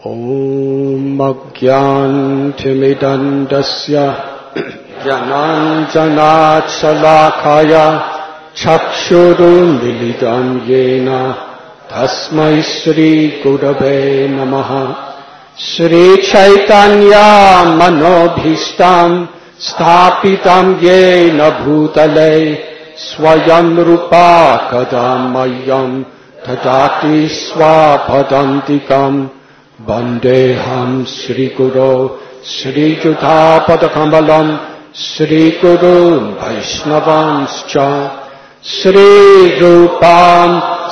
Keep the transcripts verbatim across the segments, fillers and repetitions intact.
Om Ajnantimidandasya Jnananjanat Salakaya Chakshurunmilitam Yena Tasmai Shri Gurave Namaha. Shri Chaitanya Manobhishtam Sthapitam Yena Bhutale Swayam Rupa Kadamayam Tadati Swapadantikam Vandeham Shri Guru Shri Juta Padakamalam Shri Guru Vaishnavanscha Shri Rupam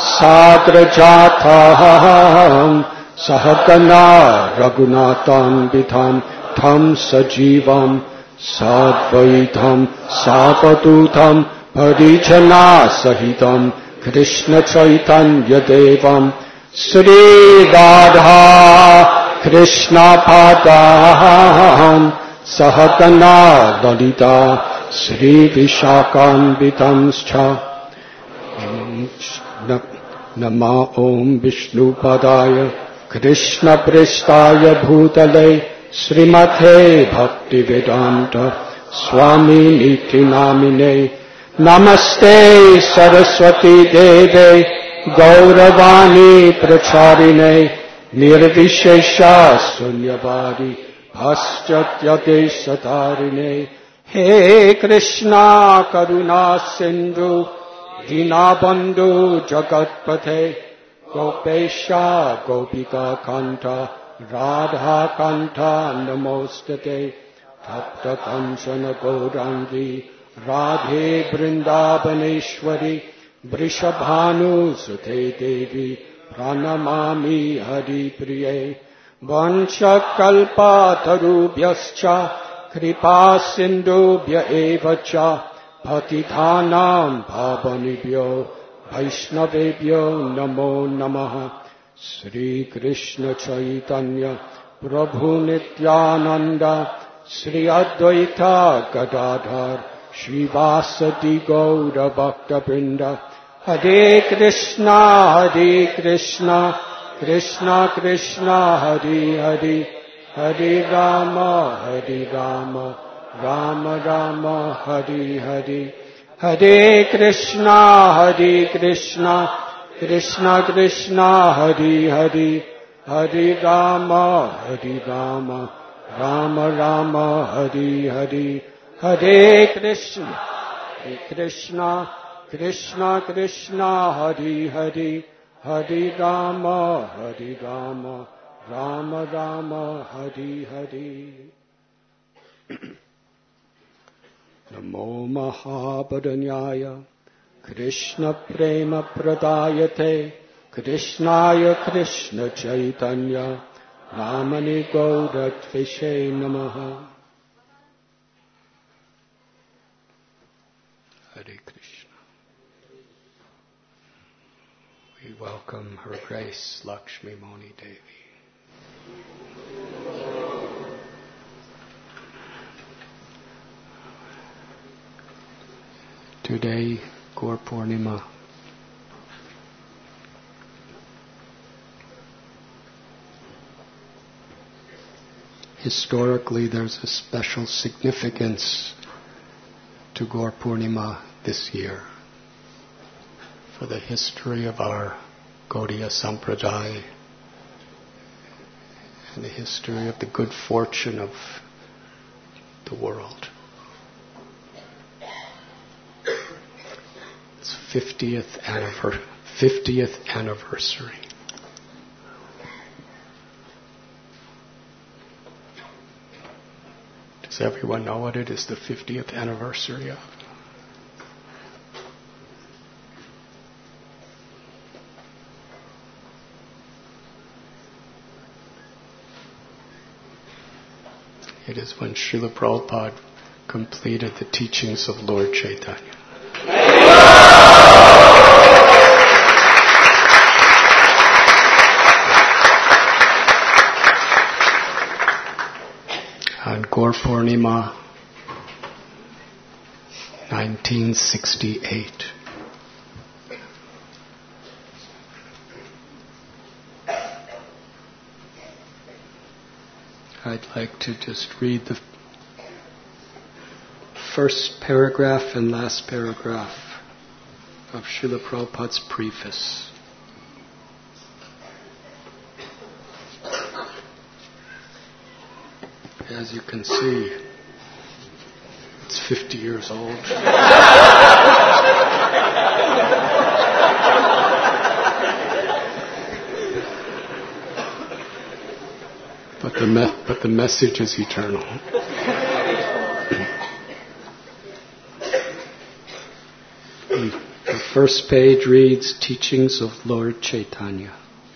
Sadrajatam Sahagana Raghunatam Vidham Tham Sajivam Sadvaitam Sapadutam Parijana Sahitam Krishna Chaitanya Devam Shri Radha Krishna Padam Sahagana Lalita Shri Vishakam Vitamscha Nama Om Vishnu Padaya Krishna Pristaya Bhutale Srimate Bhakti Vedanta Swami Niti Namine Namaste Saraswati Deve Gauravani Pracharine Nirvishesha Sunyavadi Paschatya Satarine. He Krishna Karuna Sindhu Dinabandhu Jagatpate Gopesha Gopika Kanta Radha Kanta Namostate Tapta Kanchana Gaurangi Radhe Vrindavaneshwari Vrishabhanu Sute Devi Pranamami Hari Priye. Vancha Kalpa Tarubhyascha Kripa Sindhubhya Evacha Patithanam Pavanibhyo Vaishnavebhyo Namo Namaha. Shri Krishna Chaitanya Prabhu Nityananda Shri Advaita Gadadhar Shivasati Gaura Bhakta Vrinda. Hare Krishna Hare Krishna Krishna Krishna Hare Hare Hare Rama Hare Rama Rama Rama Hare Hare. Hare Krishna Hare Krishna Krishna Krishna Hare Hare Hare Rama Hare Rama Rama Rama Hare Hare. Hare Krishna Hare Krishna Krishna Krishna Hare Hare Hare Rama Hare Rama Rama Rama Hare Hare. Namo Mahabharanyaya Krishna Prema Pradayate Krishnaya Krishna Chaitanya Namani Gaudatvishe Namaha. Hare Krishna. We welcome Her Grace Lakshmi Moni Devi. Today, Gaur Purnima. Historically, there's a special significance to Gaur Purnima this year for the history of our Gaudiya Sampradaya and the history of the good fortune of the world. It's fiftieth anniversary. fiftieth anniversary. Does everyone know what it is the fiftieth anniversary of? It is when Srila Prabhupada completed the teachings of Lord Chaitanya. On Gaur Purnima, nineteen sixty-eight. I'd like to just read the first paragraph and last paragraph of Srila Prabhupada's preface. As you can see, it's fifty years old. But the, me- but the message is eternal. The first page reads, Teachings of Lord Chaitanya.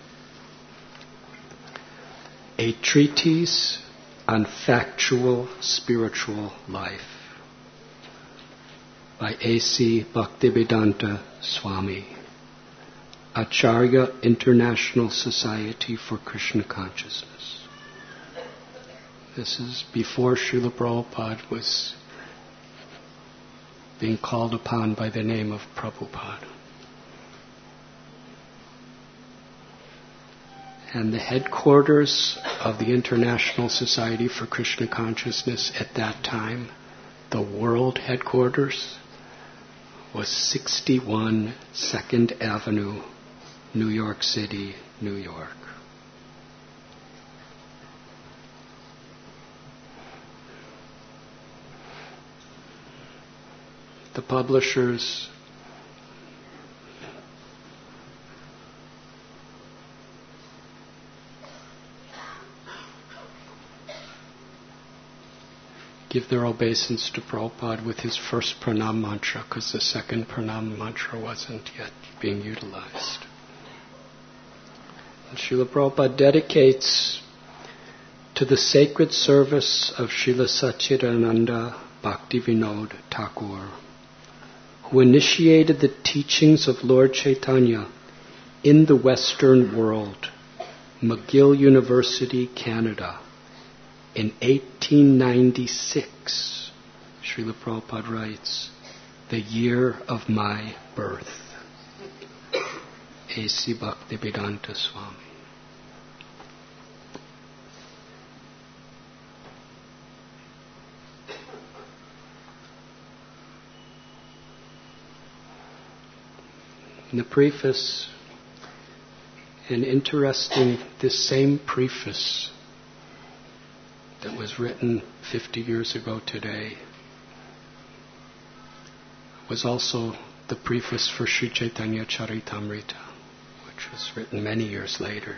A treatise on factual spiritual life by A C Bhaktivedanta Swami, Acharya International Society for Krishna Consciousness. This is before Srila Prabhupada was being called upon by the name of Prabhupada. And the headquarters of the International Society for Krishna Consciousness at that time, the world headquarters, was sixty-one Second Avenue, New York City, New York. The publishers give their obeisance to Prabhupada with his first pranam mantra, because the second pranam mantra wasn't yet being utilized. And Srila Prabhupada dedicates to the sacred service of Srila Satchidananda Bhaktivinoda Thakur, who initiated the teachings of Lord Chaitanya in the Western world, McGill University, Canada, in eighteen ninety-six. Srila Prabhupada writes, the year of my birth. A C Bhaktivedanta Swami. In the preface, and interesting, this same preface that was written fifty years ago today was also the preface for Sri Chaitanya Charitamrita, which was written many years later.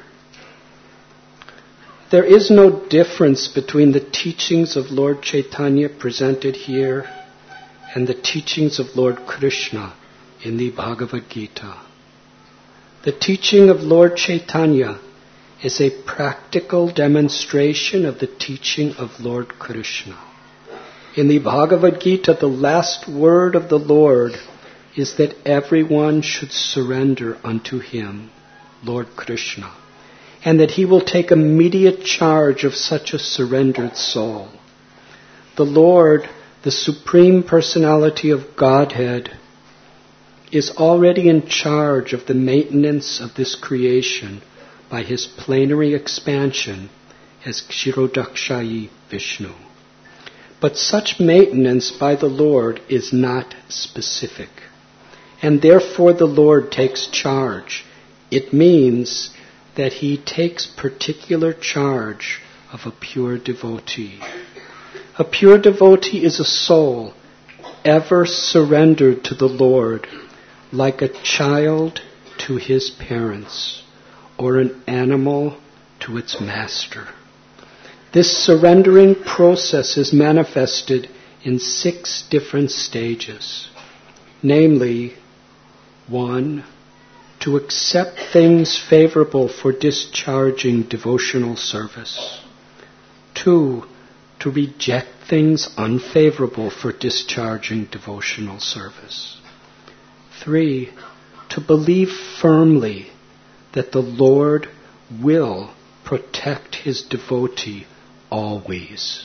There is no difference between the teachings of Lord Chaitanya presented here and the teachings of Lord Krishna in the Bhagavad Gita. The teaching of Lord Chaitanya is a practical demonstration of the teaching of Lord Krishna. In the Bhagavad Gita, the last word of the Lord is that everyone should surrender unto Him, Lord Krishna, and that He will take immediate charge of such a surrendered soul. The Lord, the Supreme Personality of Godhead, is already in charge of the maintenance of this creation by His plenary expansion as Kshirodakshayi Vishnu. But such maintenance by the Lord is not specific, and therefore the Lord takes charge. It means that He takes particular charge of a pure devotee. A pure devotee is a soul ever surrendered to the Lord, like a child to his parents, or an animal to its master. This surrendering process is manifested in six different stages. Namely, one, to accept things favorable for discharging devotional service. Two, to reject things unfavorable for discharging devotional service. Three, to believe firmly that the Lord will protect His devotee always.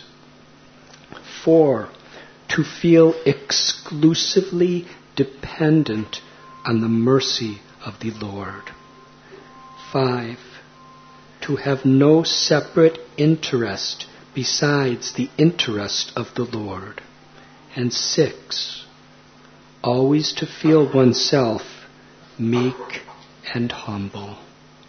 Four, to feel exclusively dependent on the mercy of the Lord. Five, to have no separate interest besides the interest of the Lord. And six, always to feel oneself meek and humble.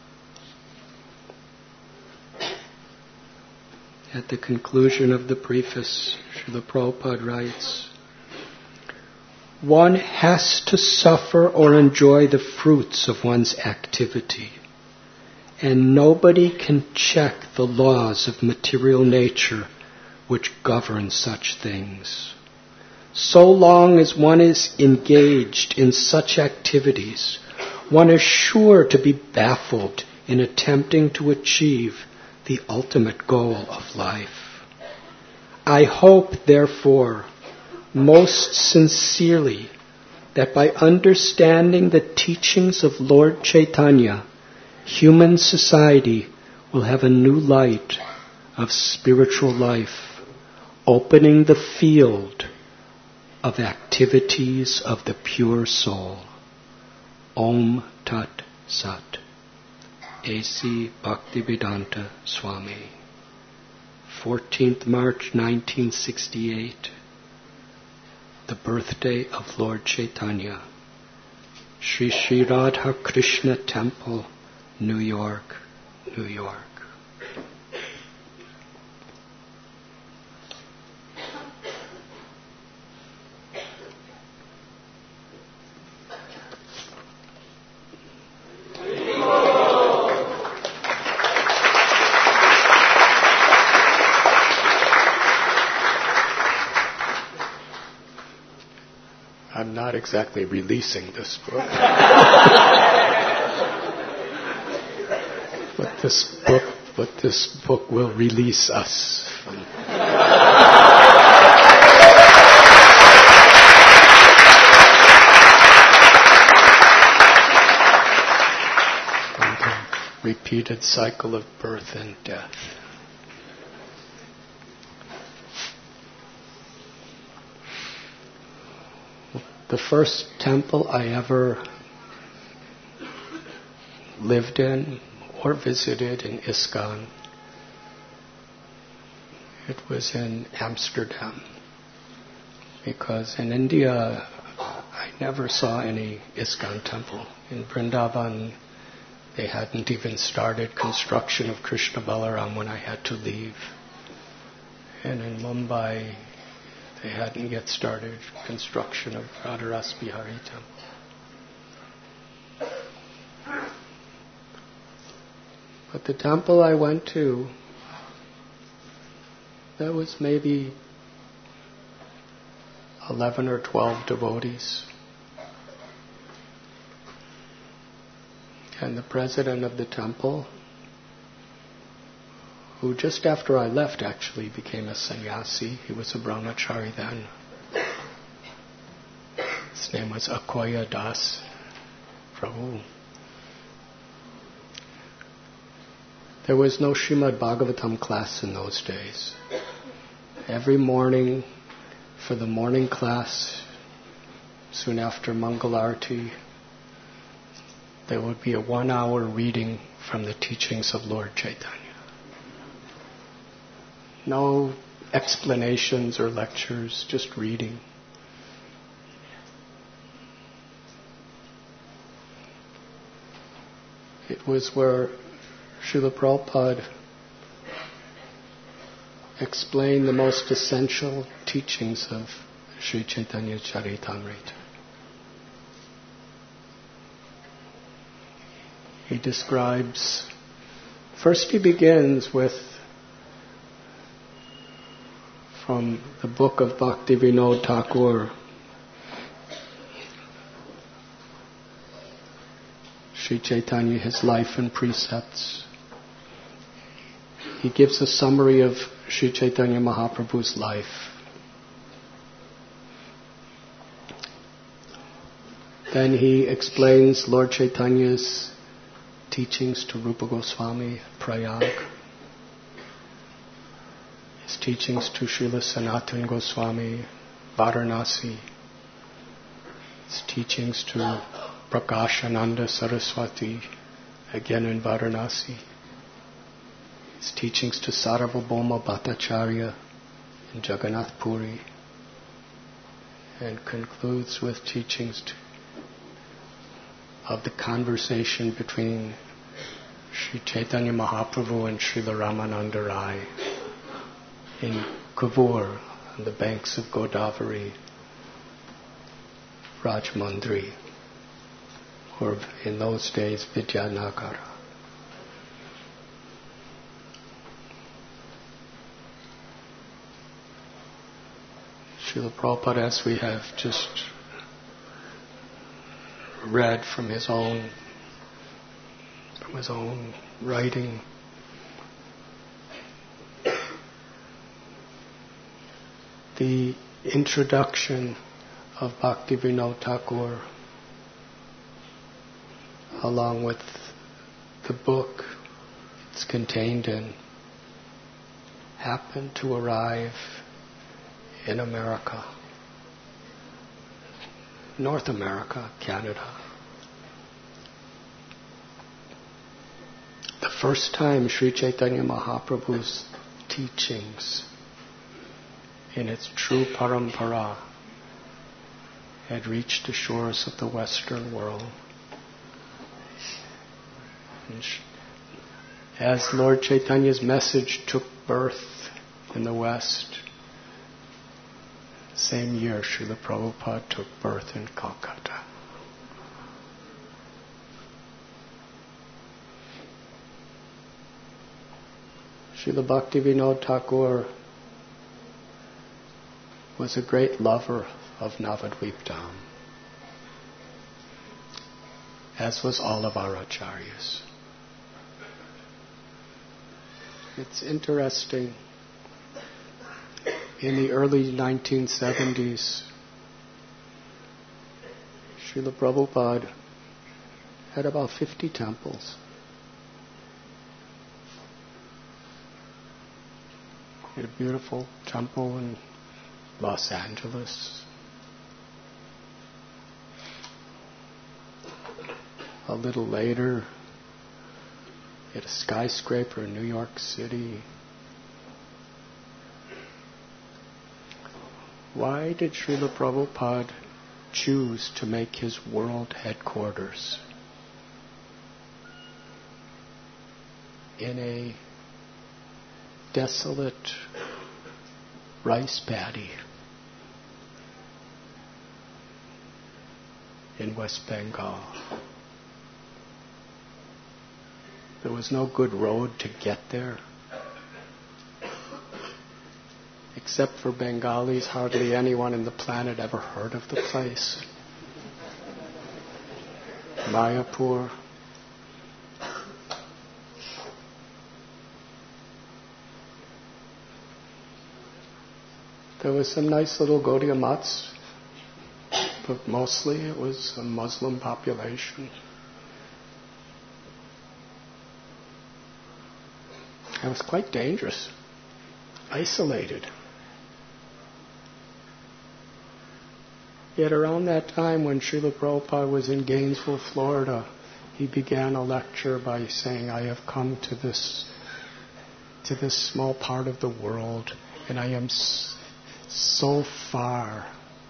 At the conclusion of the preface, Srila Prabhupada writes, one has to suffer or enjoy the fruits of one's activity, and nobody can check the laws of material nature which govern such things. So long as one is engaged in such activities, one is sure to be baffled in attempting to achieve the ultimate goal of life. I hope, therefore, most sincerely, that by understanding the teachings of Lord Chaitanya, human society will have a new light of spiritual life, opening the field of activities of the pure soul. Om Tat Sat. A C Bhaktivedanta Swami. fourteenth of March nineteen sixty-eight. The birthday of Lord Chaitanya. Sri Sri Radha Krishna Temple, New York, New York. I'm not exactly releasing this book. but this book but this book will release us from the repeated cycle of birth and death. The first temple I ever lived in or visited in ISKCON, it was in Amsterdam. Because in India, I never saw any ISKCON temple. In Vrindavan, they hadn't even started construction of Krishna Balaram when I had to leave. And in Mumbai, they hadn't yet started construction of Radharas Bihari Temple. But the temple I went to, there was maybe eleven or twelve devotees. And the president of the temple, who just after I left actually became a sannyasi. He was a brahmachari then. His name was Akoya Das Prabhu. There was no Srimad Bhagavatam class in those days. Every morning, for the morning class, soon after Mangalarti, there would be a one-hour reading from the teachings of Lord Chaitanya. No explanations or lectures, just reading. It was where Srila Prabhupada explained the most essential teachings of Sri Chaitanya Charitamrita. He describes, first he begins with from the book of Bhaktivinoda Thakur, Sri Chaitanya, his life and precepts. He gives a summary of Sri Chaitanya Mahaprabhu's life. Then he explains Lord Chaitanya's teachings to Rupa Goswami, Prayag. His teachings to Srila Sanatana Goswami, Varanasi. His teachings to Prakashananda Saraswati, again in Varanasi. his teachings to Sarvabhauma Bhattacharya in Jagannath Puri, and concludes with teachings to, of the conversation between Sri Chaitanya Mahaprabhu and Srila Ramananda Rai in Kavur, on the banks of Godavari, Rajmundri, or in those days Vidyanagara. Srila Prabhupada, as we have just read from his own from his own writing, the introduction of Bhaktivinoda Thakur, along with the book it's contained in, happened to arrive in America, North America, Canada. The first time Sri Chaitanya Mahaprabhu's teachings in its true parampara had reached the shores of the Western world. And as Lord Chaitanya's message took birth in the West, same year Srila Prabhupada took birth in Calcutta. Srila Bhaktivinoda Thakur was a great lover of Navadvip Dham, as was all of our acharyas. It's interesting, in the early nineteen seventies, Srila Prabhupada had about fifty temples. He had a beautiful temple in Los Angeles. A little later, he had a skyscraper in New York City. Why did Srila Prabhupada choose to make his world headquarters in a desolate rice paddy in West Bengal? There was no good road to get there. Except for Bengalis, hardly anyone on the planet ever heard of the place. Mayapur. There was some nice little Gaudiya Mats, but mostly it was a Muslim population. It was quite dangerous, isolated. Yet around that time when Srila Prabhupada was in Gainesville, Florida, he began a lecture by saying, I have come to this to this small part of the world, and I am s- so far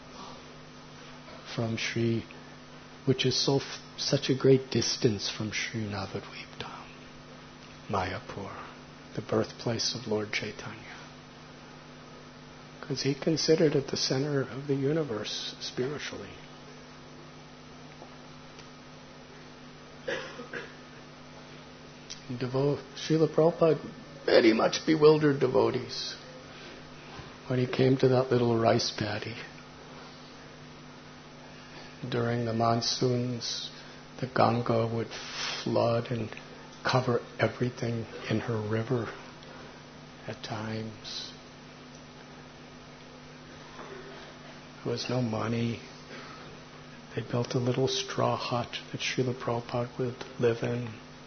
from Sri, which is so f- such a great distance from Sri Navadvip Dham, Mayapur, the birthplace of Lord Chaitanya. Because he considered it the center of the universe spiritually. Devo- Srila Prabhupada very much bewildered devotees when he came to that little rice paddy. During the monsoons, the Ganga would flood and cover everything in her river at times. There was no money. They built a little straw hut that Srila Prabhupada would live in.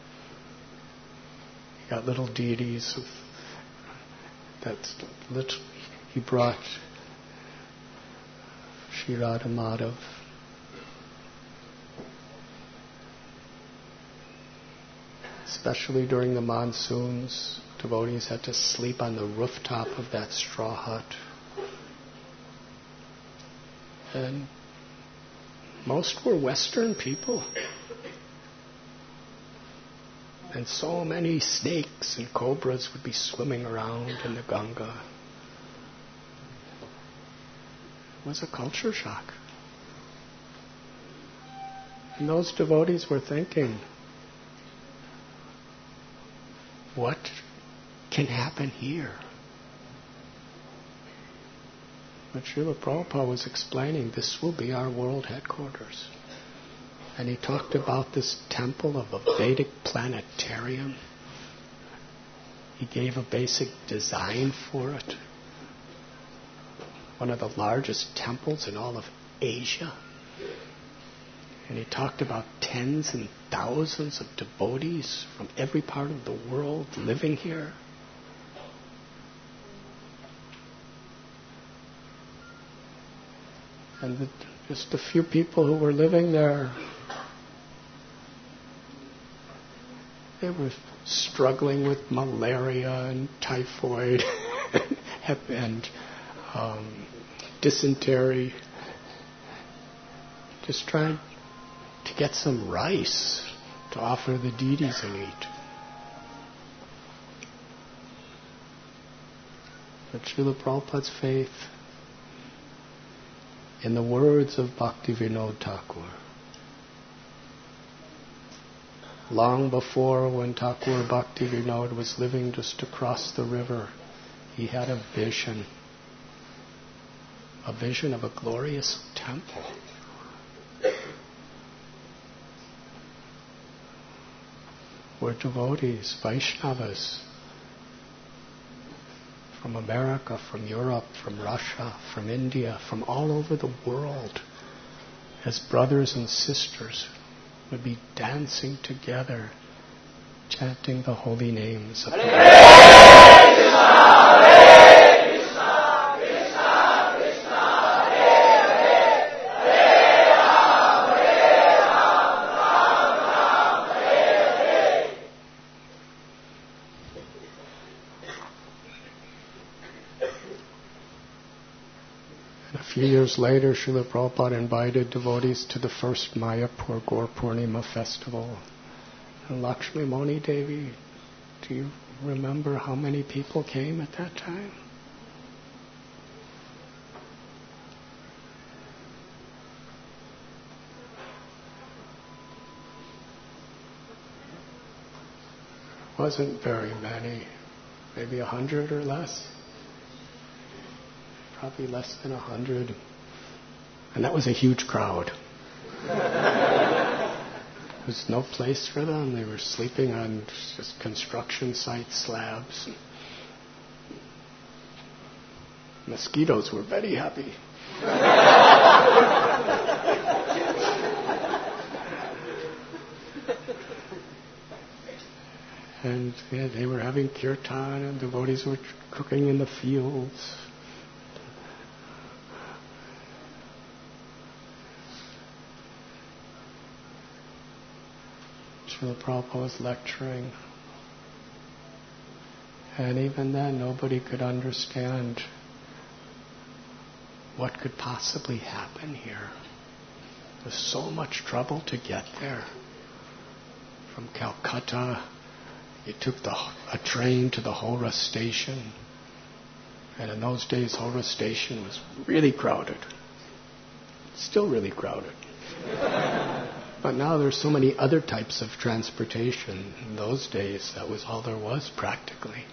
He got little deities of that little, he brought Sri Radha Madhav. Especially during the monsoons, devotees had to sleep on the rooftop of that straw hut. And most were Western people. And so many snakes and cobras would be swimming around in the Ganga. It was a culture shock. And those devotees were thinking, what can happen here? But Srila Prabhupada was explaining, this will be our world headquarters. And he talked about this temple of a Vedic planetarium. He gave a basic design for it. One of the largest temples in all of Asia. And he talked about tens and thousands of devotees from every part of the world living here. And the, just a few people who were living there, they were struggling with malaria and typhoid and um, dysentery, just trying to get some rice to offer the deities and eat. But Srila Prabhupada's faith, in the words of Bhaktivinoda Thakur, long before, when Thakur Bhaktivinoda was living just across the river, he had a vision, a vision of a glorious temple. Where devotees, Vaishnavas, from America, from Europe, from Russia, from India, from all over the world, as brothers and sisters, would be dancing together, chanting the holy names of A few years later, Srila Prabhupada invited devotees to the first Mayapur Gaur Purnima festival. And Lakshmi Moni Devi, do you remember how many people came at that time? Wasn't very many, maybe a hundred or less. Probably less than a hundred. And that was a huge crowd. There was no place for them. They were sleeping on just construction site slabs. Mosquitoes were very happy. And yeah, they were having kirtan, and devotees were cooking in the fields. Srila Prabhupada was lecturing. And even then, nobody could understand what could possibly happen here. There was so much trouble to get there. From Calcutta, you took the, a train to the Howrah station. And in those days, Howrah station was really crowded. Still really crowded. But now there's so many other types of transportation. In those days, that was all there was practically.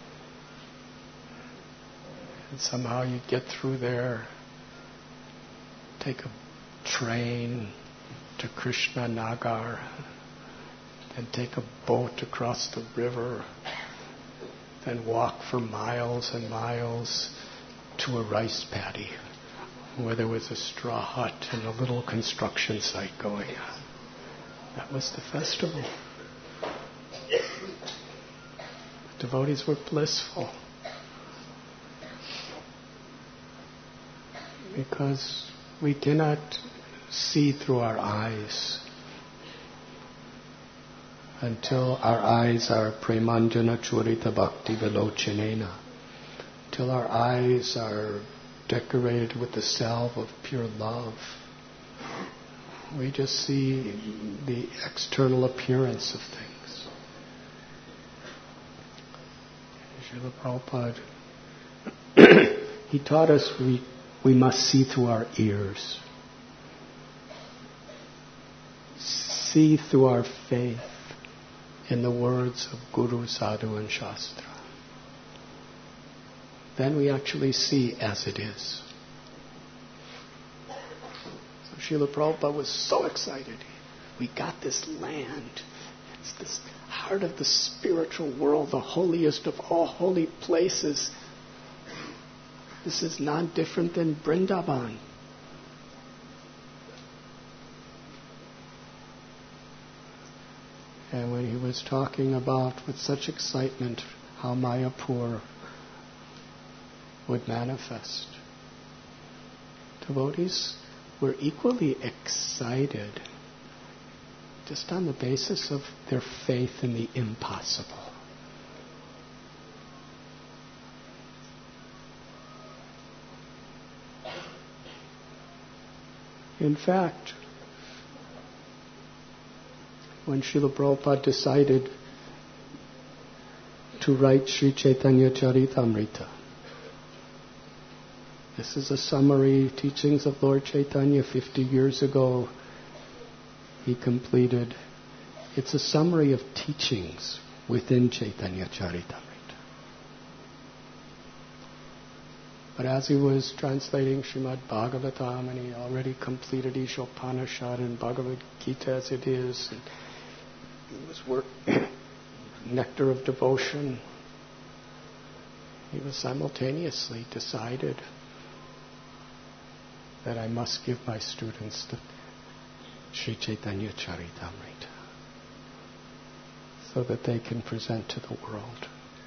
And somehow you'd get through there, take a train to Krishna Nagar, then take a boat across the river, then walk for miles and miles to a rice paddy where there was a straw hut and a little construction site going on. That was the festival. The devotees were blissful because we cannot see through our eyes until our eyes are premanjana churita bhakti vilochanena, till our eyes are decorated with the salve of pure love. We just see the external appearance of things. Srila Prabhupada, he taught us we, we must see through our ears, see through our faith in the words of Guru, Sadhu and Shastra. Then we actually see as it is. So Srila Prabhupada was so excited. We got this land. It's this heart of the spiritual world, the holiest of all holy places. This is not different than Vrindavan. And when he was talking about, with such excitement, how Mayapur would manifest, devotees were equally excited, just on the basis of their faith in the impossible. In fact, when Srila Prabhupada decided to write Sri Chaitanya Charitamrita, this is a summary, teachings of Lord Chaitanya fifty years ago he completed. It's a summary of teachings within Chaitanya Charitamrita. But as he was translating Srimad Bhagavatam, and he already completed Ishopanishad and Bhagavad Gita as it is, and he was work Nectar of Devotion, he was simultaneously decided that I must give my students the Sri Chaitanya Charitamrita so that they can present to the world.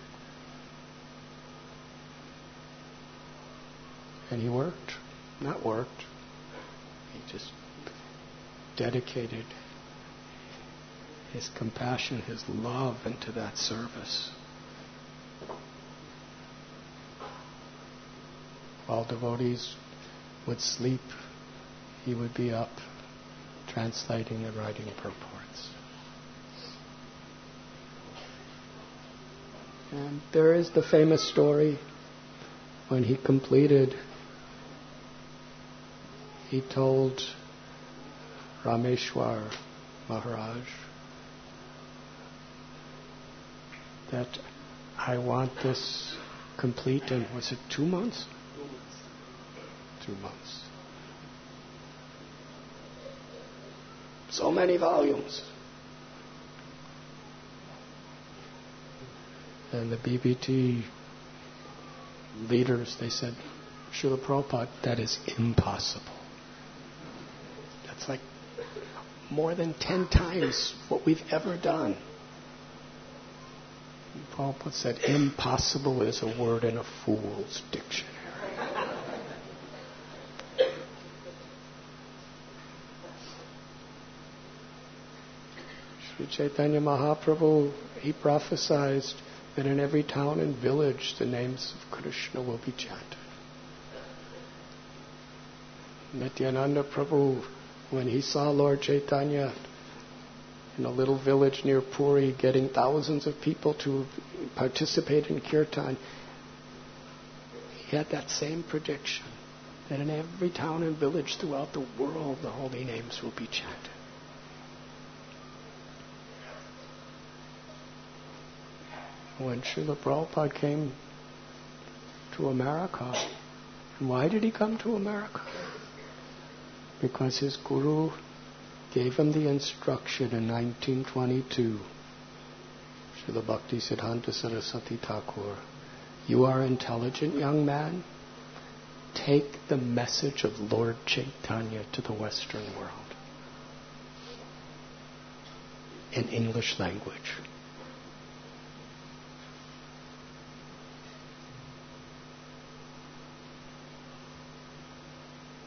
And he worked, not worked, he just dedicated his compassion, his love into that service. While devotees would sleep, he would be up translating and writing purports. And there is the famous story when he completed, he told Rameshwar Maharaj that I want this complete in, was it two months? Two months. So many volumes. And the B B T leaders, they said, Srila Prabhupada, that is impossible. That's like more than ten times what we've ever done. And Prabhupada said, impossible is a word in a fool's dictionary. Sri Chaitanya Mahaprabhu, he prophesied that in every town and village the names of Krishna will be chanted. Nityananda Prabhu, when he saw Lord Chaitanya in a little village near Puri getting thousands of people to participate in kirtan, he had that same prediction, that in every town and village throughout the world the holy names will be chanted. When Srila Prabhupada came to America, and why did he come to America? Because his guru gave him the instruction in nineteen twenty-two. Srila Bhakti Siddhanta Saraswati Thakur, you are an intelligent young man. Take the message of Lord Chaitanya to the Western world in English language.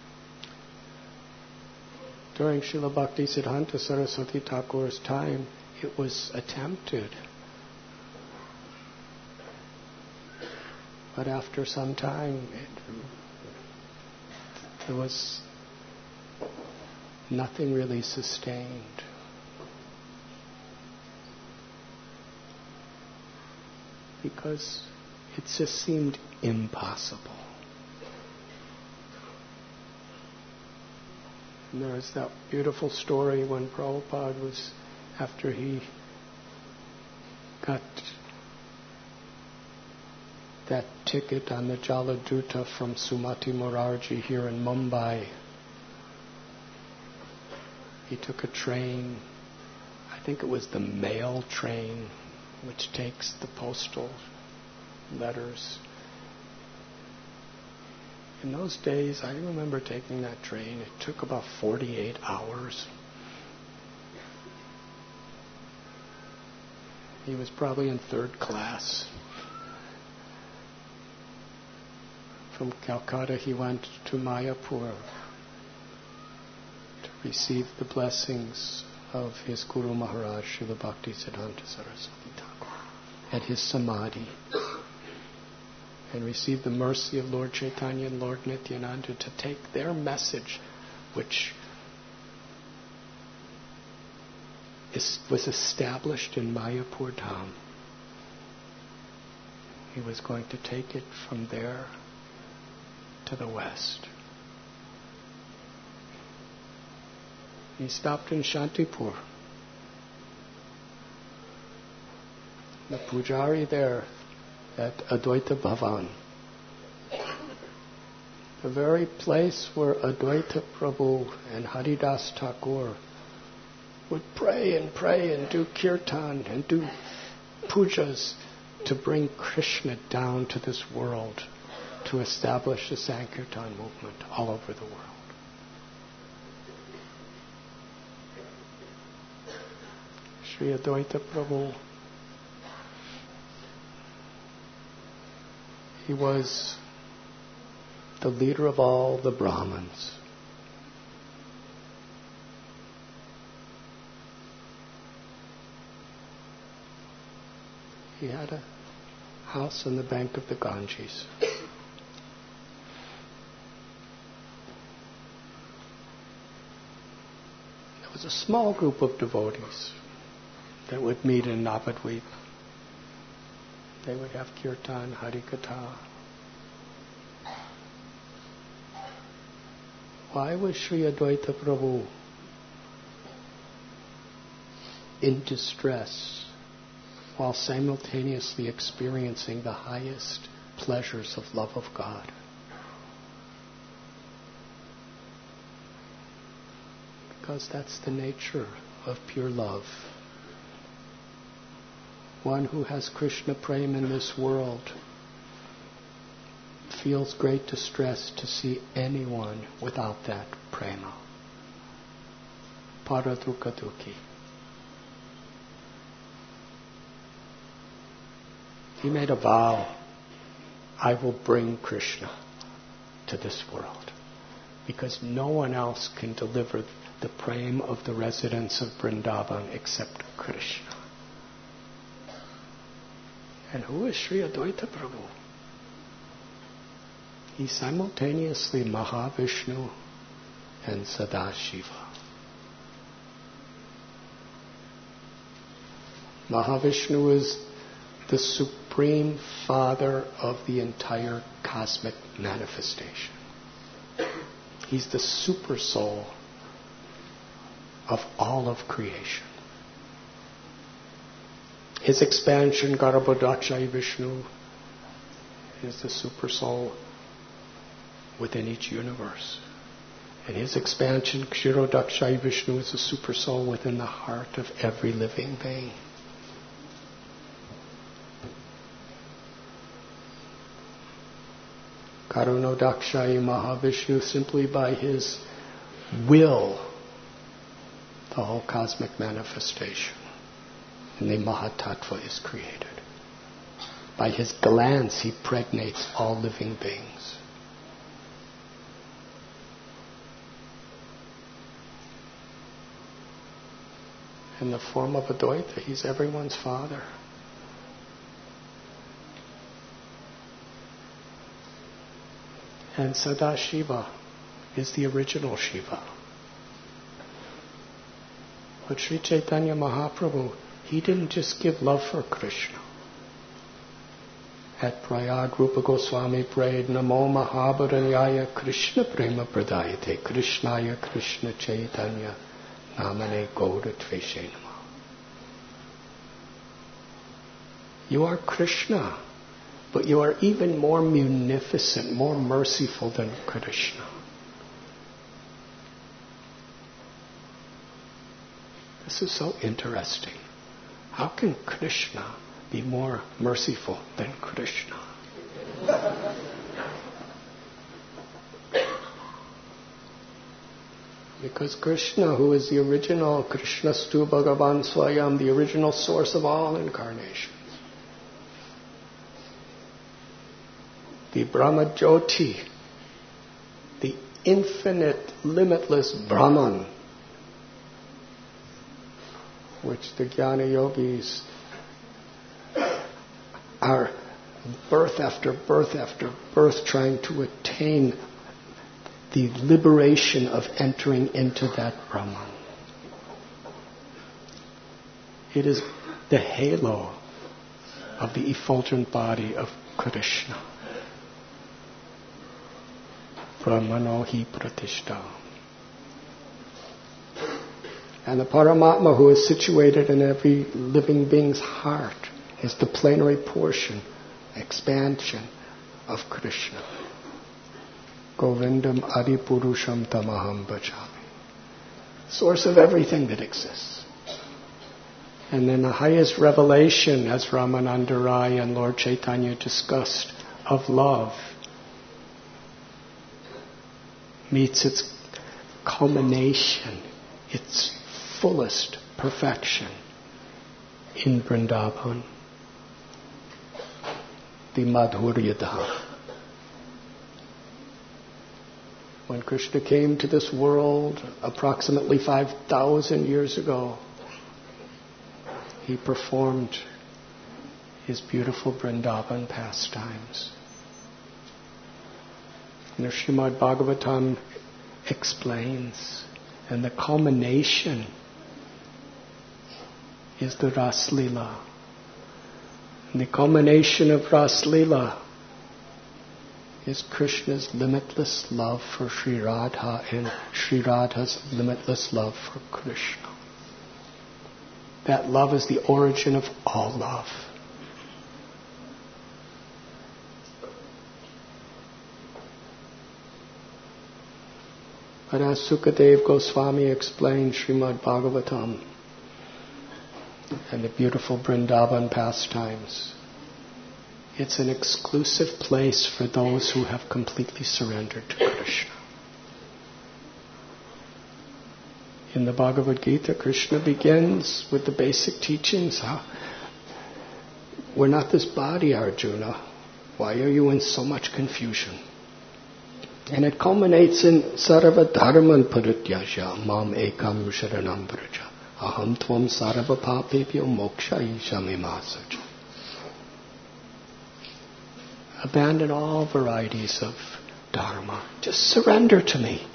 During Srila Bhakti Siddhanta Saraswati Thakur's time, it was attempted. But after some time, it, there was nothing really sustained. Because it just seemed impossible. And there was that beautiful story when Prabhupada was, after he got that ticket on the Jaladuta from Sumati Morarji here in Mumbai. He took a train, I think it was the mail train, which takes the postal letters. In those days, I remember taking that train. It took about forty-eight hours. He was probably in third class. From Calcutta, he went to Mayapur to receive the blessings of his Guru Maharaj, Srila Bhaktisiddhanta Saraswati Thakur, at his Samadhi, and receive the mercy of Lord Chaitanya and Lord Nityananda to take their message, which is, was established in Mayapur Dham. He was going to take it from there to the west. He stopped in Shantipur. The pujari there at Advaita Bhavan, the very place where Advaita Prabhu and Haridas Thakur would pray and pray and do kirtan and do pujas to bring Krishna down to this world, to establish the Sankirtan movement all over the world. Sri Advaita Prabhu, he was the leader of all the Brahmins. He had a house on the bank of the Ganges. There was a small group of devotees that would meet in Navadvip. They would have kirtan, harikatha. Why was Sri Advaita Prabhu in distress while simultaneously experiencing the highest pleasures of love of God? Because that's the nature of pure love. One who has Krishna prema in this world feels great distress to see anyone without that prema. Paradukha dukhi. He made a vow, I will bring Krishna to this world, because no one else can deliver the prema of the residents of Vrindavan except Krishna. And who is Sri Advaita Prabhu? He's simultaneously Mahavishnu and Sadashiva. Mahavishnu is the supreme father of the entire cosmic manifestation. He's the super soul of all of creation. His expansion, Garbhodakshaya Vishnu, is the super soul within each universe. And his expansion, Kshirodakshaya Vishnu, is the super soul within the heart of every living being. Karunodakshaya Mahavishnu, simply by his will, the whole cosmic manifestation and the Mahatattva is created. By his glance, he pregnates all living beings. In the form of Advaita, he's everyone's father. And Sadashiva is the original Shiva. But Sri Chaitanya Mahaprabhu, he didn't just give love for Krishna. At Prayag, Rupa Goswami prayed, Namo Mahabharanyaya Krishna Prema Pradayate Krishnaya Krishna Chaitanya Namane Gauda Tveshe Namah. You are Krishna, but you are even more munificent, more merciful than Krishna. This is so interesting. How can Krishna be more merciful than Krishna? Because Krishna, who is the original, Krishnastu Bhagavan Swayam, the original source of all incarnations, the Brahma Jyoti, the infinite, limitless Brahman, which the Jnana Yogis are birth after birth after birth trying to attain the liberation of entering into that Brahman. It is the halo of the effulgent body of Krishna. Brahmano hi pratishta. And the Paramatma, who is situated in every living being's heart, is the plenary portion, expansion of Krishna. Govindam Adipurusham Tamaham Bhajami. Source of everything that exists. And then the highest revelation, as Ramananda Rai and Lord Chaitanya discussed, of love, meets its culmination, its fullest perfection in Vrindavan, the Madhurya Dham. When Krishna came to this world approximately five thousand years ago, he performed his beautiful Vrindavan pastimes. And the Srimad Bhagavatam explains, and the culmination is the Ras Lila. And the culmination of Ras Lila is Krishna's limitless love for Sri Radha and Sri Radha's limitless love for Krishna. That love is the origin of all love. But as Sukadev Goswami explained Srimad Bhagavatam and the beautiful Vrindavan pastimes, it's an exclusive place for those who have completely surrendered to Krishna. In the Bhagavad Gita, Krishna begins with the basic teachings. We're not this body, Arjuna. Why are you in so much confusion? And it culminates in Sarva Dharman Parityasya Mam Ekam Sharanam Vraja Aham Tvam Sarva Papebhyo Moksha Ishamimasaja. Abandon all varieties of dharma. Just surrender to me.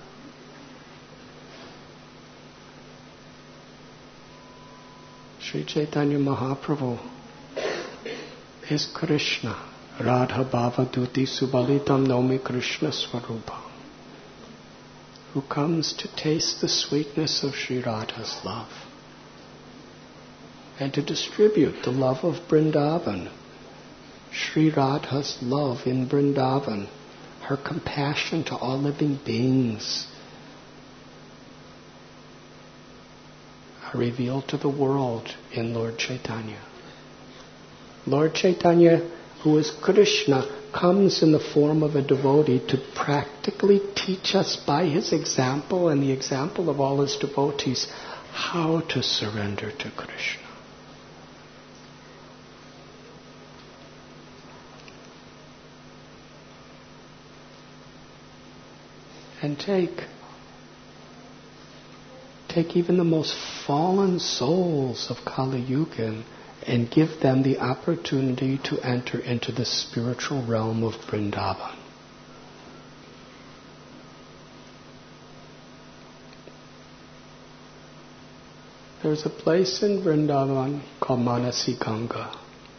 Sri Chaitanya Mahaprabhu is Krishna. Radha Bhava Duti Subalitam Nomi Krishna Swarupam, who comes to taste the sweetness of Sri Radha's love and to distribute the love of Vrindavan. Sri Radha's love in Vrindavan, her compassion to all living beings, are revealed to the world in Lord Chaitanya. Lord Chaitanya, who is Krishna, comes in the form of a devotee to practically teach us by his example and the example of all his devotees how to surrender to Krishna. And take take even the most fallen souls of Kali Yuga and give them the opportunity to enter into the spiritual realm of Vrindavan. There's a place in Vrindavan called Manasi Ganga.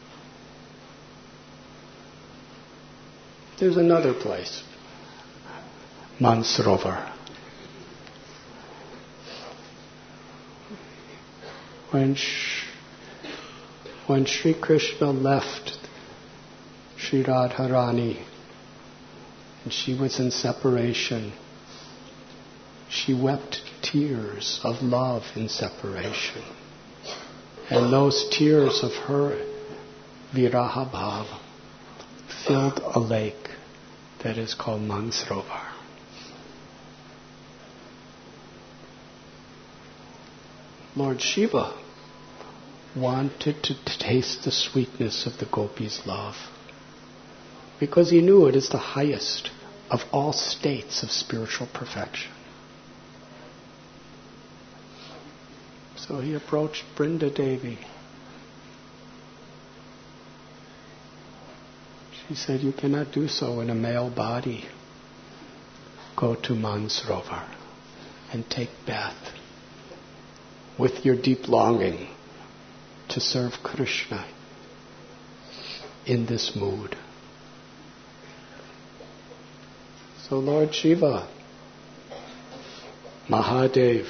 There's another place, Mansarovar. When, Sh- when Sri Krishna left Sri Radharani and she was in separation, she wept tears of love in separation. And those tears of her Viraha Bhava filled a lake that is called Mansarovar. Lord Shiva wanted to taste the sweetness of the gopis' love because he knew it is the highest of all states of spiritual perfection. So he approached Brinda Devi. She said, "You cannot do so in a male body. Go to Mansarovar and take bath with your deep longing to serve Krishna in this mood." So Lord Shiva, Mahadev,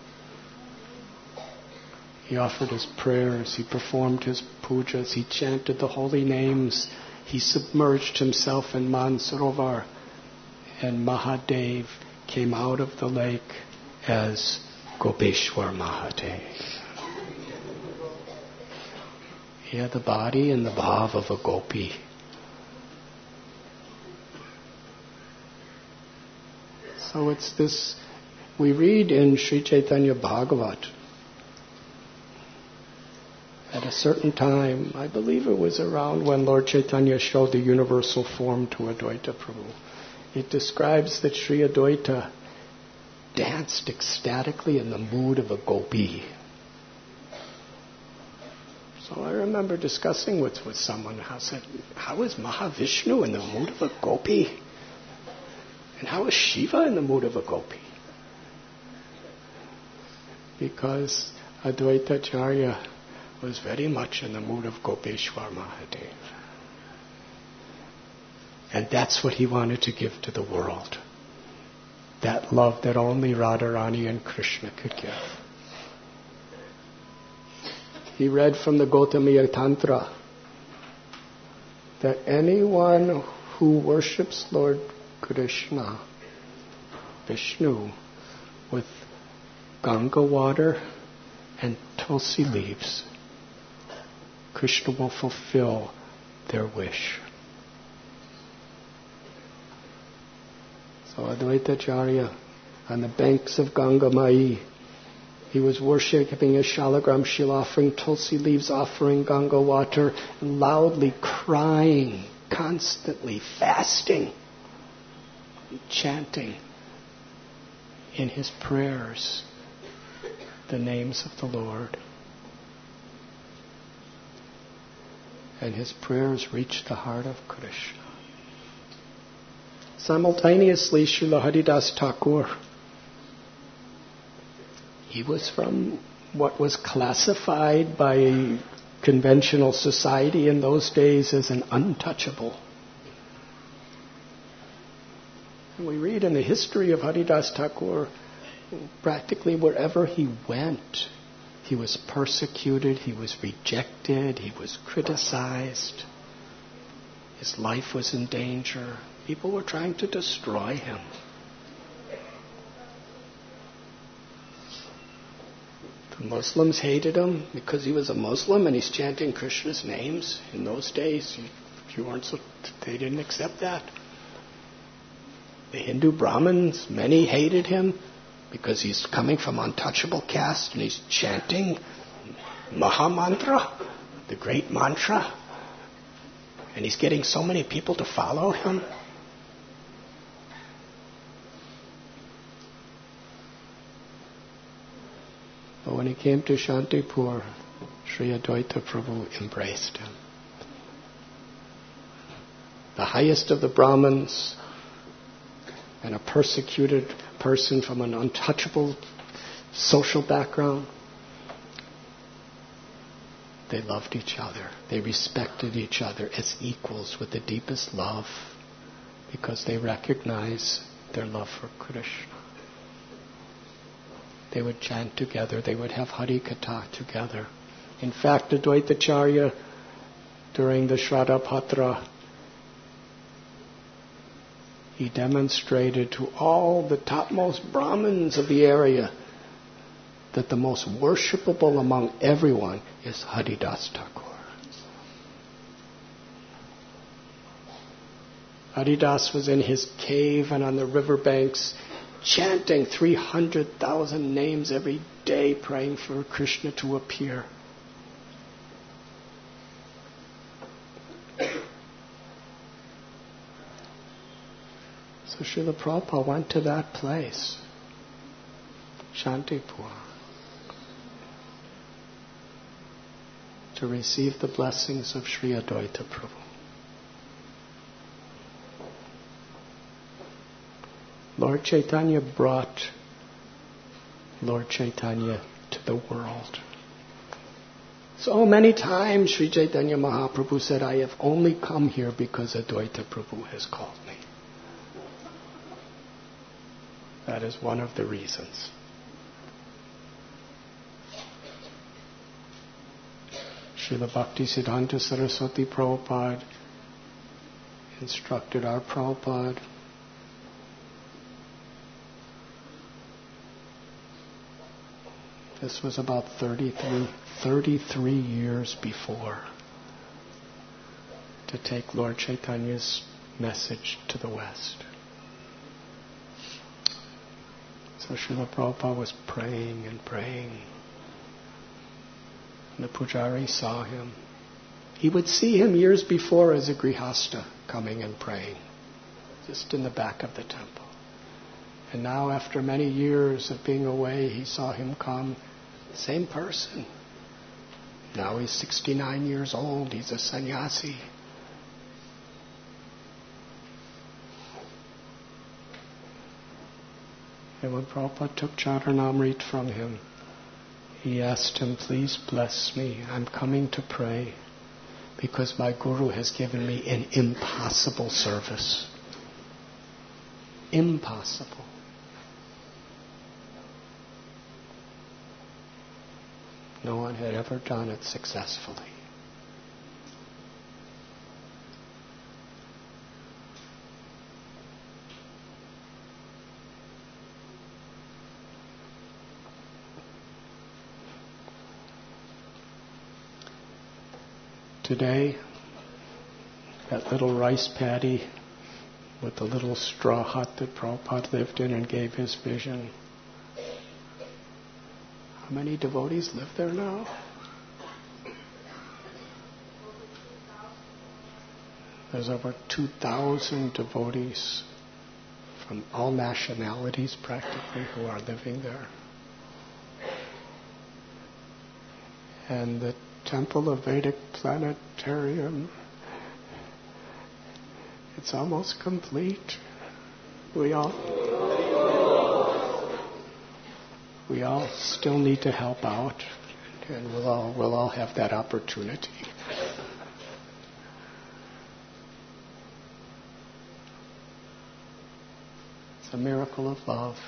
he offered his prayers, he performed his pujas, he chanted the holy names, he submerged himself in Mansarovar, and Mahadev came out of the lake as Gopeshwar Mahadev. He had the body and the bhav of a gopi. So it's this, we read in Sri Chaitanya Bhagavat, at a certain time, I believe it was around when Lord Chaitanya showed the universal form to Advaita Prabhu, it describes that Sri Advaita danced ecstatically in the mood of a gopi. So I remember discussing with, with someone, I said, how is Mahavishnu in the mood of a gopi? And how is Shiva in the mood of a gopi? Because Advaita Acharya was very much in the mood of Gopeshwar Mahadev. And that's what he wanted to give to the world. That love that only Radharani and Krishna could give. He read from the Gautamiya Tantra that anyone who worships Lord Krishna, Vishnu, with Ganga water and tulsi leaves, Krishna will fulfill their wish. So Advaita Acharya, on the banks of Ganga Mai, he was worshipping a shalagram shil, offering tulsi leaves, offering Ganga water, loudly crying, constantly fasting, chanting in his prayers the names of the Lord. And his prayers reached the heart of Krishna. Simultaneously, Srila Haridas Thakur, he was from what was classified by conventional society in those days as an untouchable. And we read in the history of Haridas Thakur, practically wherever he went, he was persecuted, he was rejected, he was criticized. His life was in danger. People were trying to destroy him. The Muslims hated him because he was a Muslim and he's chanting Krishna's names. In those days, you, you weren't so, they didn't accept that. The Hindu Brahmins, many hated him because he's coming from untouchable caste and he's chanting Mahamantra, the great mantra. And he's getting so many people to follow him. But when he came to Shantipur, Sri Advaita Prabhu embraced him. The highest of the Brahmins and a persecuted person from an untouchable social background, they loved each other. They respected each other as equals with the deepest love because they recognized their love for Krishna. They would chant together. They would have Hari Katha together. In fact, Advaitacharya, during the Shraddha Patra, he demonstrated to all the topmost Brahmins of the area that the most worshipable among everyone is Haridas Thakur. Haridas was in his cave and on the riverbanks chanting three hundred thousand names every day, praying for Krishna to appear. So Srila Prabhupada went to that place, Shantipur, to receive the blessings of Sri Advaita Prabhu. Lord Chaitanya brought Lord Chaitanya to the world. So many times Sri Chaitanya Mahaprabhu said, I have only come here because Advaita Prabhu has called me. That is one of the reasons. Srila Bhaktisiddhanta Saraswati Prabhupada instructed our Prabhupada. This was about thirty-three, thirty-three years before, to take Lord Chaitanya's message to the West. So Srila Prabhupada was praying and praying. And the Pujari saw him. He would see him years before as a Grihasta coming and praying, just in the back of the temple. And now, after many years of being away, he saw him come, same person. Now he's sixty-nine years old, he's a sannyasi. And when Prabhupada took Charanamrit from him, he asked him, please bless me. I'm coming to pray because my Guru has given me an impossible service. Impossible. No one had ever done it successfully. Today, that little rice paddy with the little straw hut that Prabhupada lived in and gave his vision. How many devotees live there now? There's over two thousand devotees from all nationalities practically who are living there. And the Temple of Vedic Planetarium, it's almost complete. We all we all still need to help out, and we'll all we'll all have that opportunity. It's a miracle of love.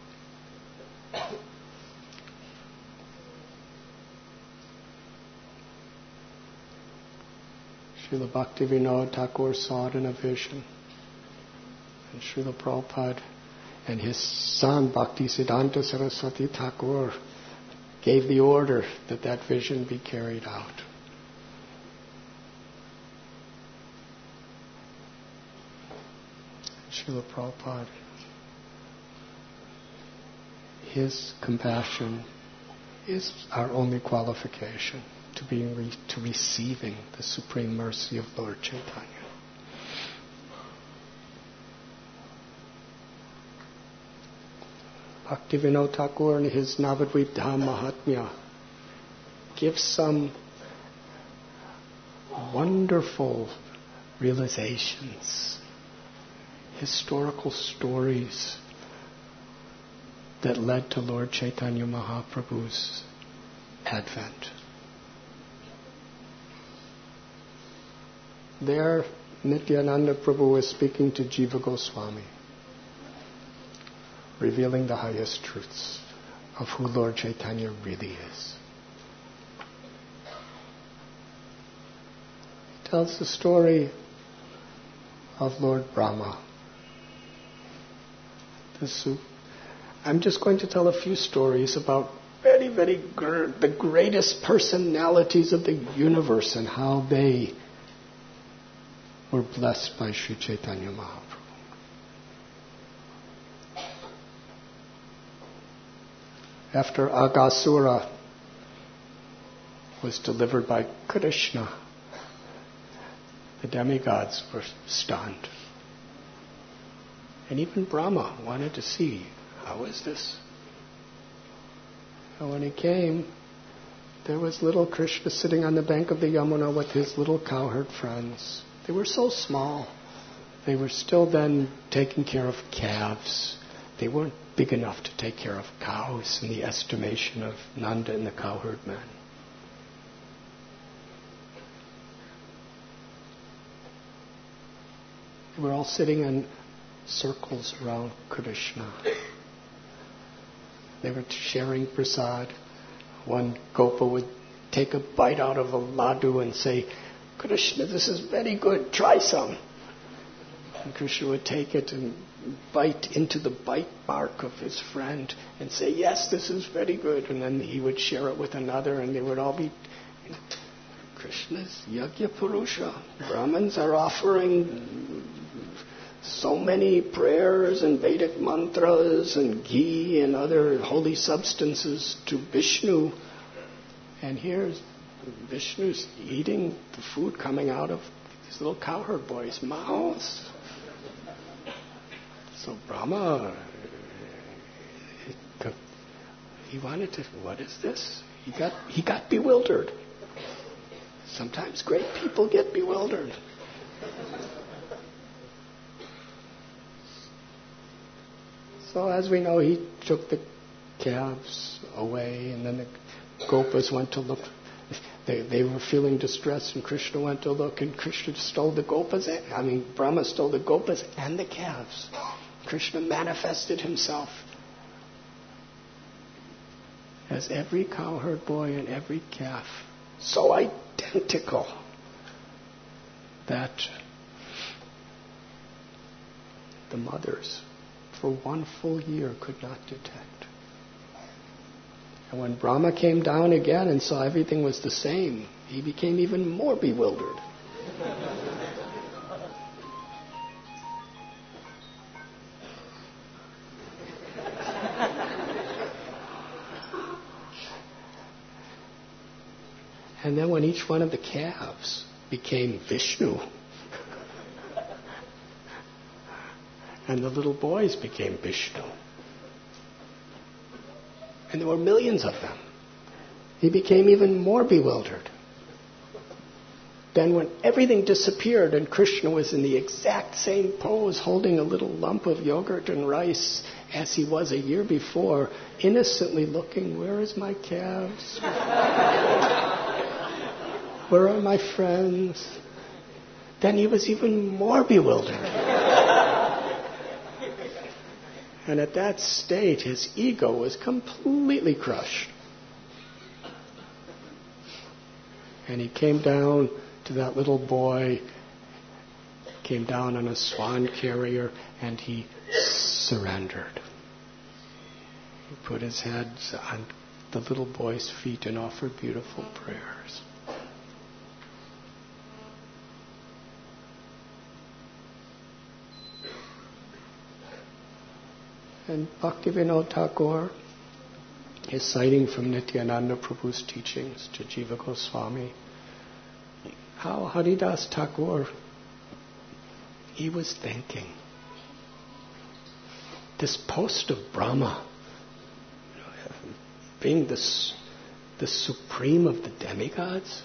Srila Bhaktivinoda Thakur saw it in a vision. And Srila Prabhupada and his son Bhaktisiddhanta Saraswati Thakur gave the order that that vision be carried out. Srila Prabhupada, his compassion is our only qualification to being re- to receiving the supreme mercy of Lord Chaitanya. Bhaktivinoda Thakur in his Navadvip Dham Mahatmya gives some wonderful realizations, historical stories that led to Lord Chaitanya Mahaprabhu's advent. There, Nityananda Prabhu was speaking to Jiva Goswami, revealing the highest truths of who Lord Chaitanya really is. He tells the story of Lord Brahma. This, I'm just going to tell a few stories about very, very gr- the greatest personalities of the universe and how they were blessed by Sri Chaitanya Mahaprabhu. After Aghasura was delivered by Krishna, the demigods were stunned. And even Brahma wanted to see, how is this? And when he came, there was little Krishna sitting on the bank of the Yamuna with his little cowherd friends. They were so small. They were still then taking care of calves. They weren't big enough to take care of cows in the estimation of Nanda and the cowherd men. They were all sitting in circles around Krishna. They were sharing prasad. One Gopa would take a bite out of a laddu and say, Krishna, this is very good, try some. And Krishna would take it and bite into the bite mark of his friend and say, yes, this is very good. And then he would share it with another and they would all be... Krishna's Yajna Purusha. Brahmins are offering so many prayers and Vedic mantras and ghee and other holy substances to Vishnu. And here's Vishnu's eating the food coming out of these little cowherd boys' mouths. So Brahma, he wanted to, what is this? He got, he got bewildered. Sometimes great people get bewildered. So as we know, he took the calves away, and then the Gopas went to look. They, they were feeling distressed, and Krishna went to look, and Krishna stole the Gopas. And, I mean, Brahma stole the Gopas and the calves. Krishna manifested himself as every cowherd boy and every calf, so identical that the mothers for one full year could not detect. And when Brahma came down again and saw everything was the same, he became even more bewildered. And then when each one of the calves became Vishnu, and the little boys became Vishnu, and there were millions of them, he became even more bewildered. Then when everything disappeared and Krishna was in the exact same pose, holding a little lump of yogurt and rice as he was a year before, innocently looking, where is my calves? Where are my friends? Then he was even more bewildered. And at that state, his ego was completely crushed. And he came down to that little boy, came down on a swan carrier, and he surrendered. He put his head on the little boy's feet and offered beautiful prayers. And Bhaktivinoda Thakur is citing from Nityananda Prabhu's teachings to Jiva Goswami how Haridas Thakur, he was thinking, this post of Brahma being the, the supreme of the demigods.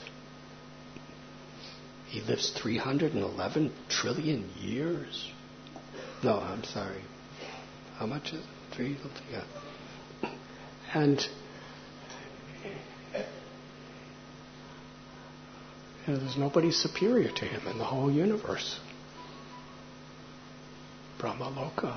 He lives three hundred eleven trillion years. No, I'm sorry. How much is it? Three? Yeah. And you know, there's nobody superior to him in the whole universe. Brahmaloka.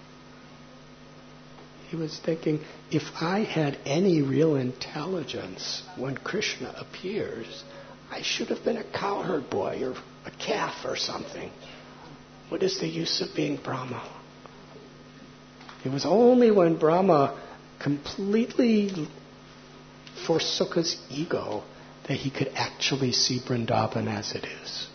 He was thinking, if I had any real intelligence when Krishna appears, I should have been a cowherd boy or a calf or something. What is the use of being Brahma? It was only when Brahma completely forsook his ego that he could actually see Vrindavan as it is.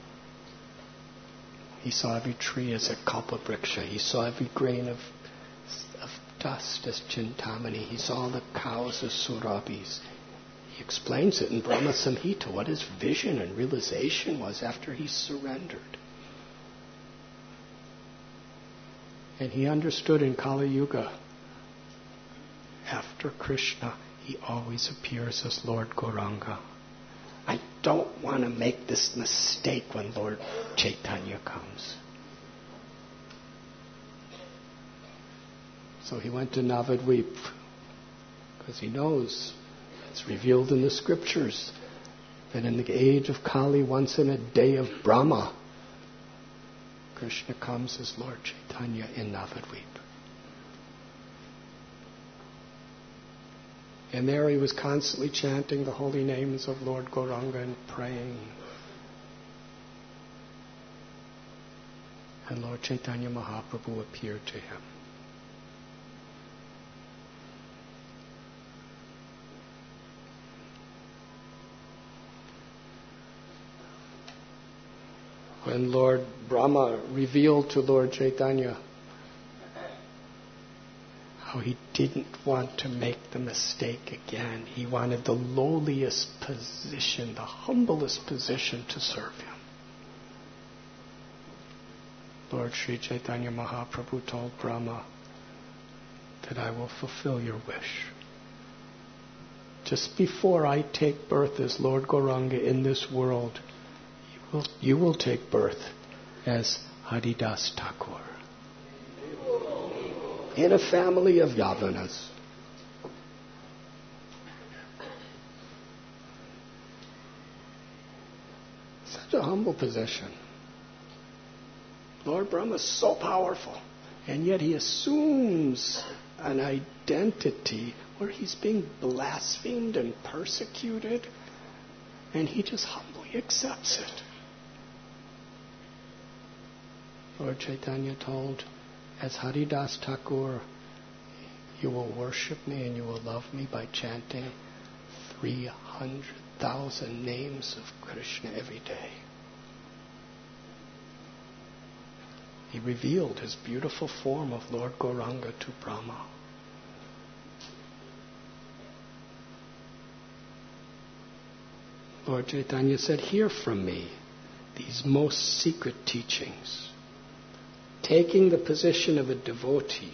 He saw every tree as a kalpabriksha. He saw every grain of, of dust as Chintamani. He saw the cows as surabhis. He explains it in Brahma Samhita, what his vision and realization was after he surrendered. And he understood in Kali Yuga, after Krishna, he always appears as Lord Gauranga. I don't want to make this mistake when Lord Chaitanya comes. So he went to Navadvip, because he knows it's revealed in the scriptures that in the age of Kali, once in a day of Brahma, Krishna comes as Lord Chaitanya in Navadvip. And there he was constantly chanting the holy names of Lord Gauranga and praying. And Lord Chaitanya Mahaprabhu appeared to him. When Lord Brahma revealed to Lord Chaitanya how he didn't want to make the mistake again. He wanted the lowliest position, the humblest position to serve him. Lord Sri Chaitanya Mahaprabhu told Brahma that I will fulfill your wish. Just before I take birth as Lord Gauranga in this world, you will, you will take birth as Haridas Thakur in a family of Yavanas. Such a humble position. Lord Brahma is so powerful, and yet he assumes an identity where he's being blasphemed and persecuted, and he just humbly accepts it. Lord Chaitanya told, as Haridas Thakur, you will worship me and you will love me by chanting three hundred thousand names of Krishna every day. He revealed his beautiful form of Lord Gauranga to Brahma. Lord Chaitanya said, hear from me these most secret teachings. Taking the position of a devotee,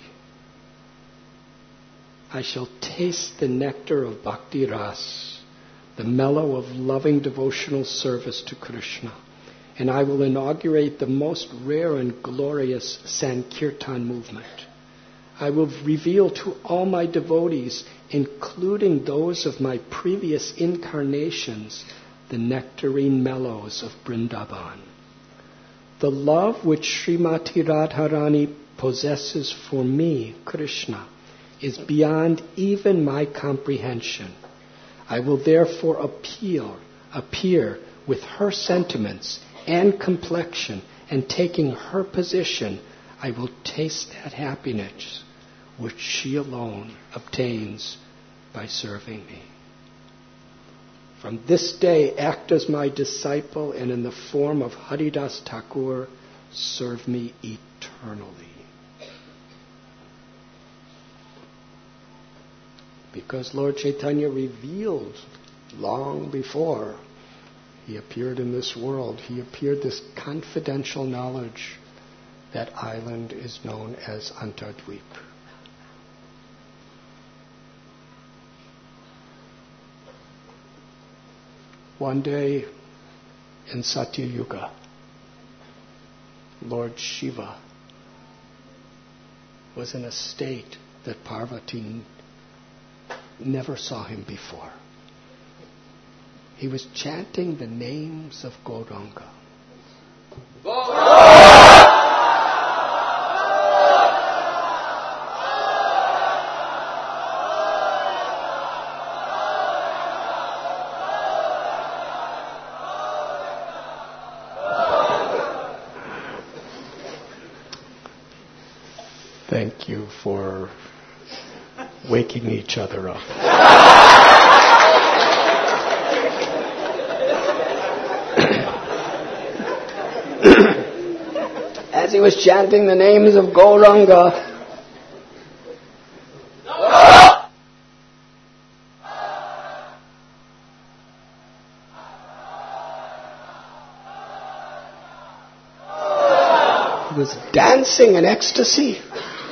I shall taste the nectar of bhakti ras, the mellow of loving devotional service to Krishna, and I will inaugurate the most rare and glorious Sankirtan movement. I will reveal to all my devotees, including those of my previous incarnations, the nectarine mellows of Vrindavan. The love which Srimati Radharani possesses for me, Krishna, is beyond even my comprehension. I will therefore appeal, appear with her sentiments and complexion, and taking her position, I will taste that happiness which she alone obtains by serving me. From this day, act as my disciple, and in the form of Haridas Thakur, serve me eternally. Because Lord Chaitanya revealed long before he appeared in this world, he appeared this confidential knowledge. That island is known as Antardvip. one day in Satya Yuga, Lord Shiva was in a state that Parvati n- never saw him before. He was chanting the names of Gauranga. Thank you for waking each other up. As he was chanting the names of Gauranga, he was dancing in ecstasy.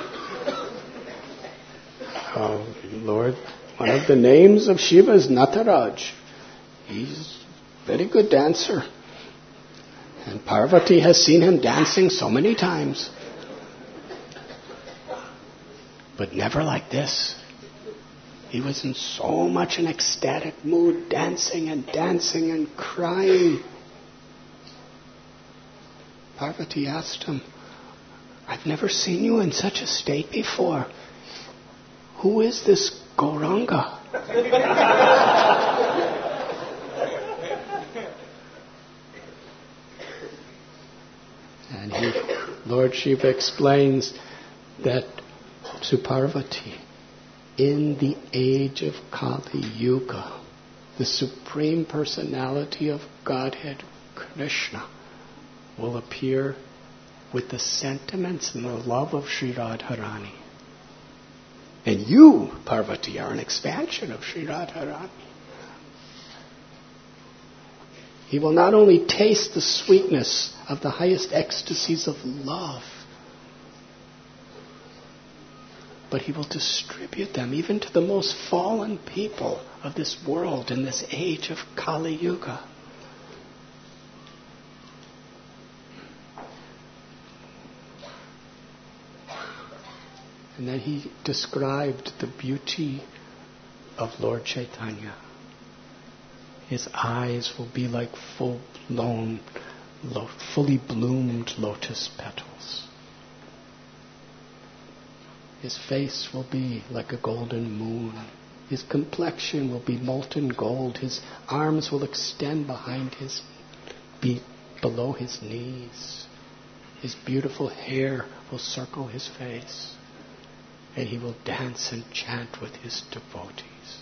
Oh, Lord, one of the names of Shiva is Nataraj. He's a very good dancer. And Parvati has seen him dancing so many times. But never like this. He was in so much an ecstatic mood, dancing and dancing and crying. Parvati asked him, I've never seen you in such a state before. Who is this Gauranga? And he, Lord Shiva explains that to Parvati, in the age of Kali Yuga, the Supreme Personality of Godhead, Krishna, will appear with the sentiments and the love of Sri Radharani. And you, Parvati, are an expansion of Sri Radharani. He will not only taste the sweetness of the highest ecstasies of love, but he will distribute them even to the most fallen people of this world in this age of Kali Yuga. And then he described the beauty of Lord Chaitanya. His eyes will be like full-blown, lo- fully bloomed lotus petals. His face will be like a golden moon. His complexion will be molten gold. His arms will extend behind his, be below his knees. His beautiful hair will circle his face. And he will dance and chant with his devotees.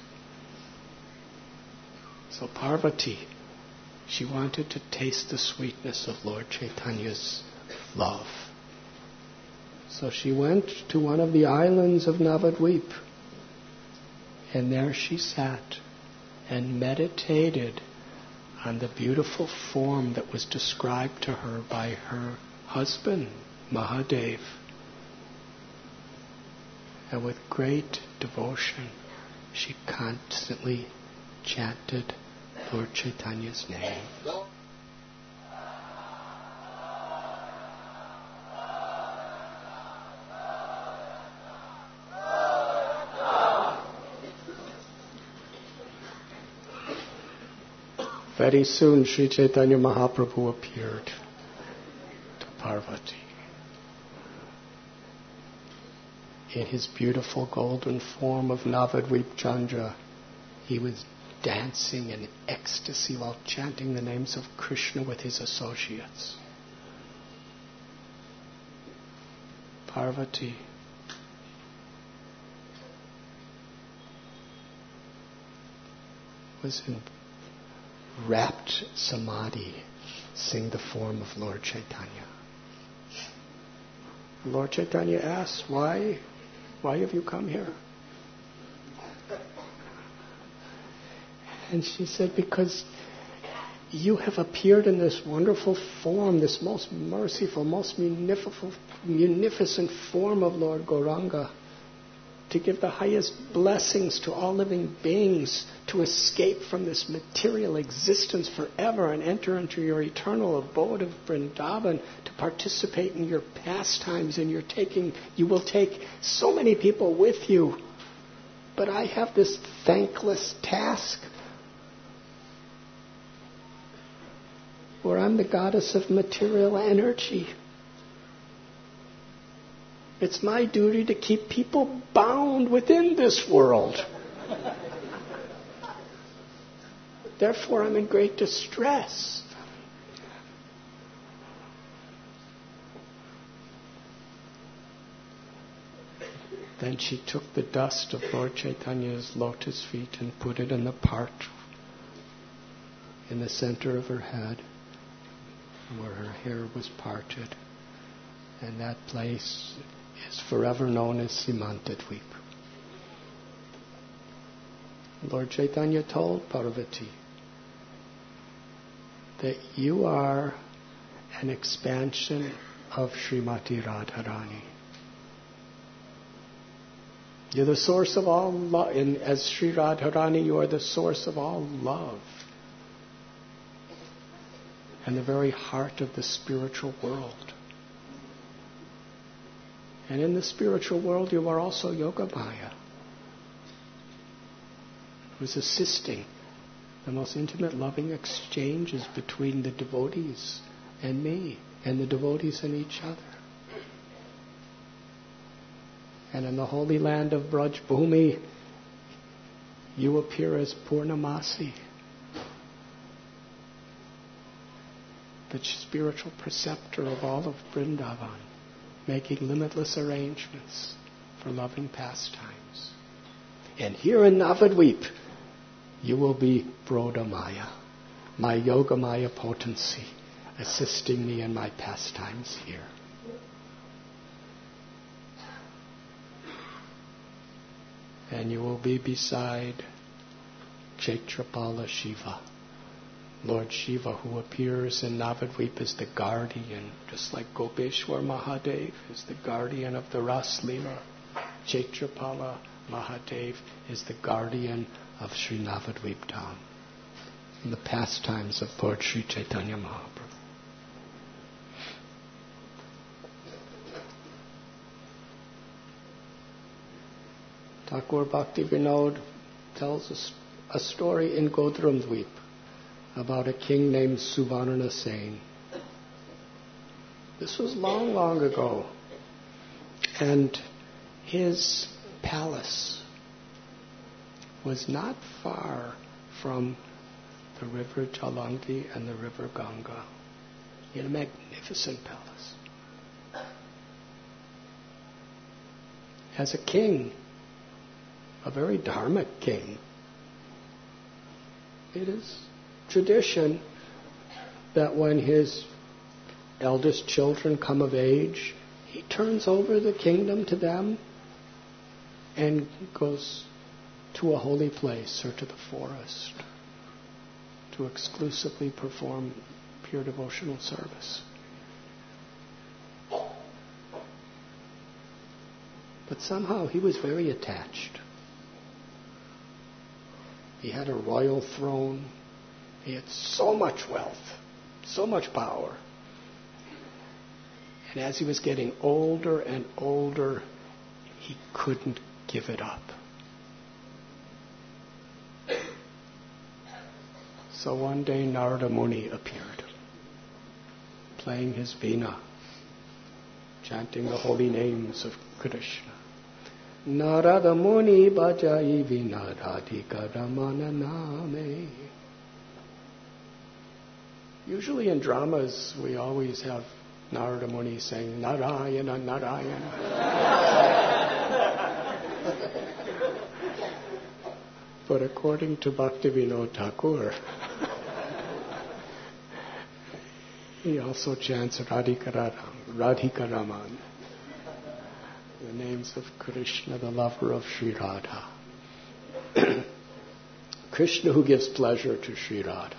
So Parvati, she wanted to taste the sweetness of Lord Chaitanya's love. So she went to one of the islands of Navadvip. And there she sat and meditated on the beautiful form that was described to her by her husband, Mahadev. And with great devotion, she constantly chanted Lord Chaitanya's name. Very soon, Sri Chaitanya Mahaprabhu appeared to Parvati. In his beautiful golden form of Navadvip Chandra, he was dancing in ecstasy while chanting the names of Krishna with his associates. Parvati was in rapt samadhi, seeing the form of Lord Chaitanya. Lord Chaitanya asked, why, why have you come here? And she said, because you have appeared in this wonderful form, this most merciful, most munificent form of Lord Gauranga, to give the highest blessings to all living beings, to escape from this material existence forever and enter into your eternal abode of Vrindavan, to participate in your pastimes, and you're taking, you will take so many people with you. But I have this thankless task where I'm the goddess of material energy. It's my duty to keep people bound within this world. Therefore, I'm in great distress. Then she took the dust of Lord Chaitanya's lotus feet and put it in the part in the center of her head, where her hair was parted. And that place is forever known as Simantadweep. Lord Chaitanya told Parvati that you are an expansion of Srimati Radharani. You're the source of all love. And as Sri Radharani, you are the source of all love. And the very heart of the spiritual world. And in the spiritual world, you are also Yogamaya, who's assisting the most intimate, loving exchanges between the devotees and me, and the devotees and each other. And in the holy land of Braj Bhumi, you appear as Purnamasi, the spiritual preceptor of all of Vrindavan, making limitless arrangements for loving pastimes. And here in Navadweep, you will be Brodamaya, my Yogamaya potency, assisting me in my pastimes here. And you will be beside Kshetrapala Shiva, Lord Shiva, who appears in Navadweep as the guardian, just like Gopeshwar Mahadev is the guardian of the Ras Leela. Kshetrapala Mahadev is the guardian of Sri Navadweep Dham, in the pastimes of Lord Sri Chaitanya Mahaprabhu. Thakur Bhakti Vinod tells us a story in Godramdweep about a king named Suvarna Sen. This was long, long ago. And his palace was not far from the river Jalanti and the river Ganga. He had a magnificent palace. As a king, a very dharmic king, it is tradition that when his eldest children come of age, he turns over the kingdom to them and goes to a holy place or to the forest to exclusively perform pure devotional service. But somehow he was very attached. He had a royal throne. He had so much wealth, so much power. And as he was getting older and older, he couldn't give it up. So one day Narada Muni appeared, playing his veena, chanting the holy names of Krishna. Narada Muni bajai veena radhika ramana name. Usually in dramas, we always have Narada Muni saying, Narayana, Narayana. But according to Bhaktivinoda Thakur, he also chants Radhika Raman, the names of Krishna, the lover of Sri Radha. Krishna who gives pleasure to Sri Radha.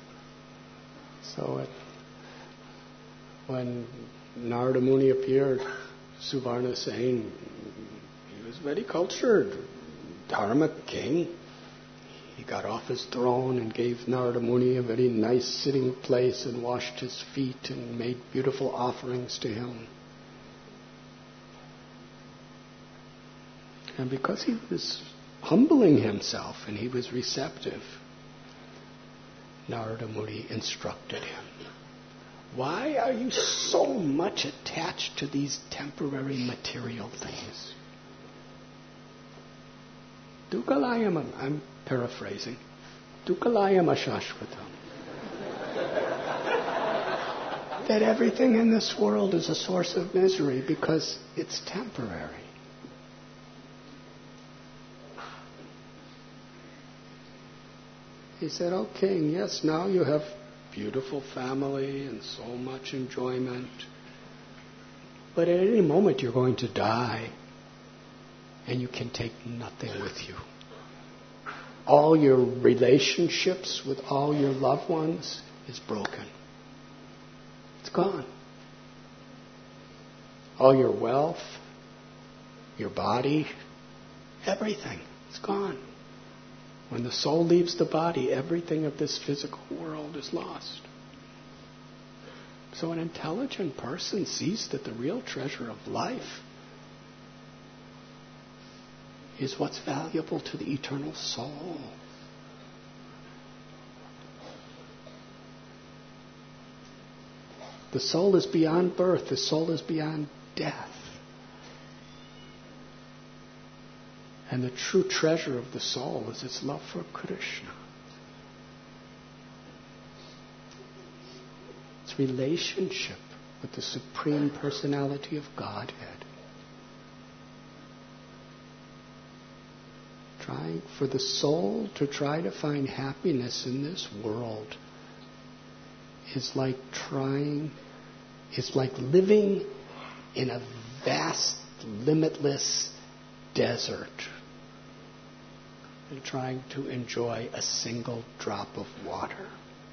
So it, when Narada Muni appeared, Suvarna Sen, he was very cultured, Dharma king. He got off his throne and gave Narada Muni a very nice sitting place and washed his feet and made beautiful offerings to him. And because he was humbling himself and he was receptive, Narada Muni instructed him. Why are you so much attached to these temporary material things? Dukalayam, I'm paraphrasing, Dukalayam ashashvatam. That everything in this world is a source of misery because it's temporary. He said, "Oh king, yes, now you have beautiful family and so much enjoyment. But at any moment you're going to die and you can take nothing with you. All your relationships with all your loved ones is broken. It's gone. All your wealth, your body, everything, it's gone. When the soul leaves the body, everything of this physical world is lost." So an intelligent person sees that the real treasure of life is what's valuable to the eternal soul. The soul is beyond birth. The soul is beyond death. And the true treasure of the soul is its love for Krishna. Its relationship with the Supreme Personality of Godhead. Trying for the soul to try to find happiness in this world is like trying, is like living in a vast, limitless desert and trying to enjoy a single drop of water.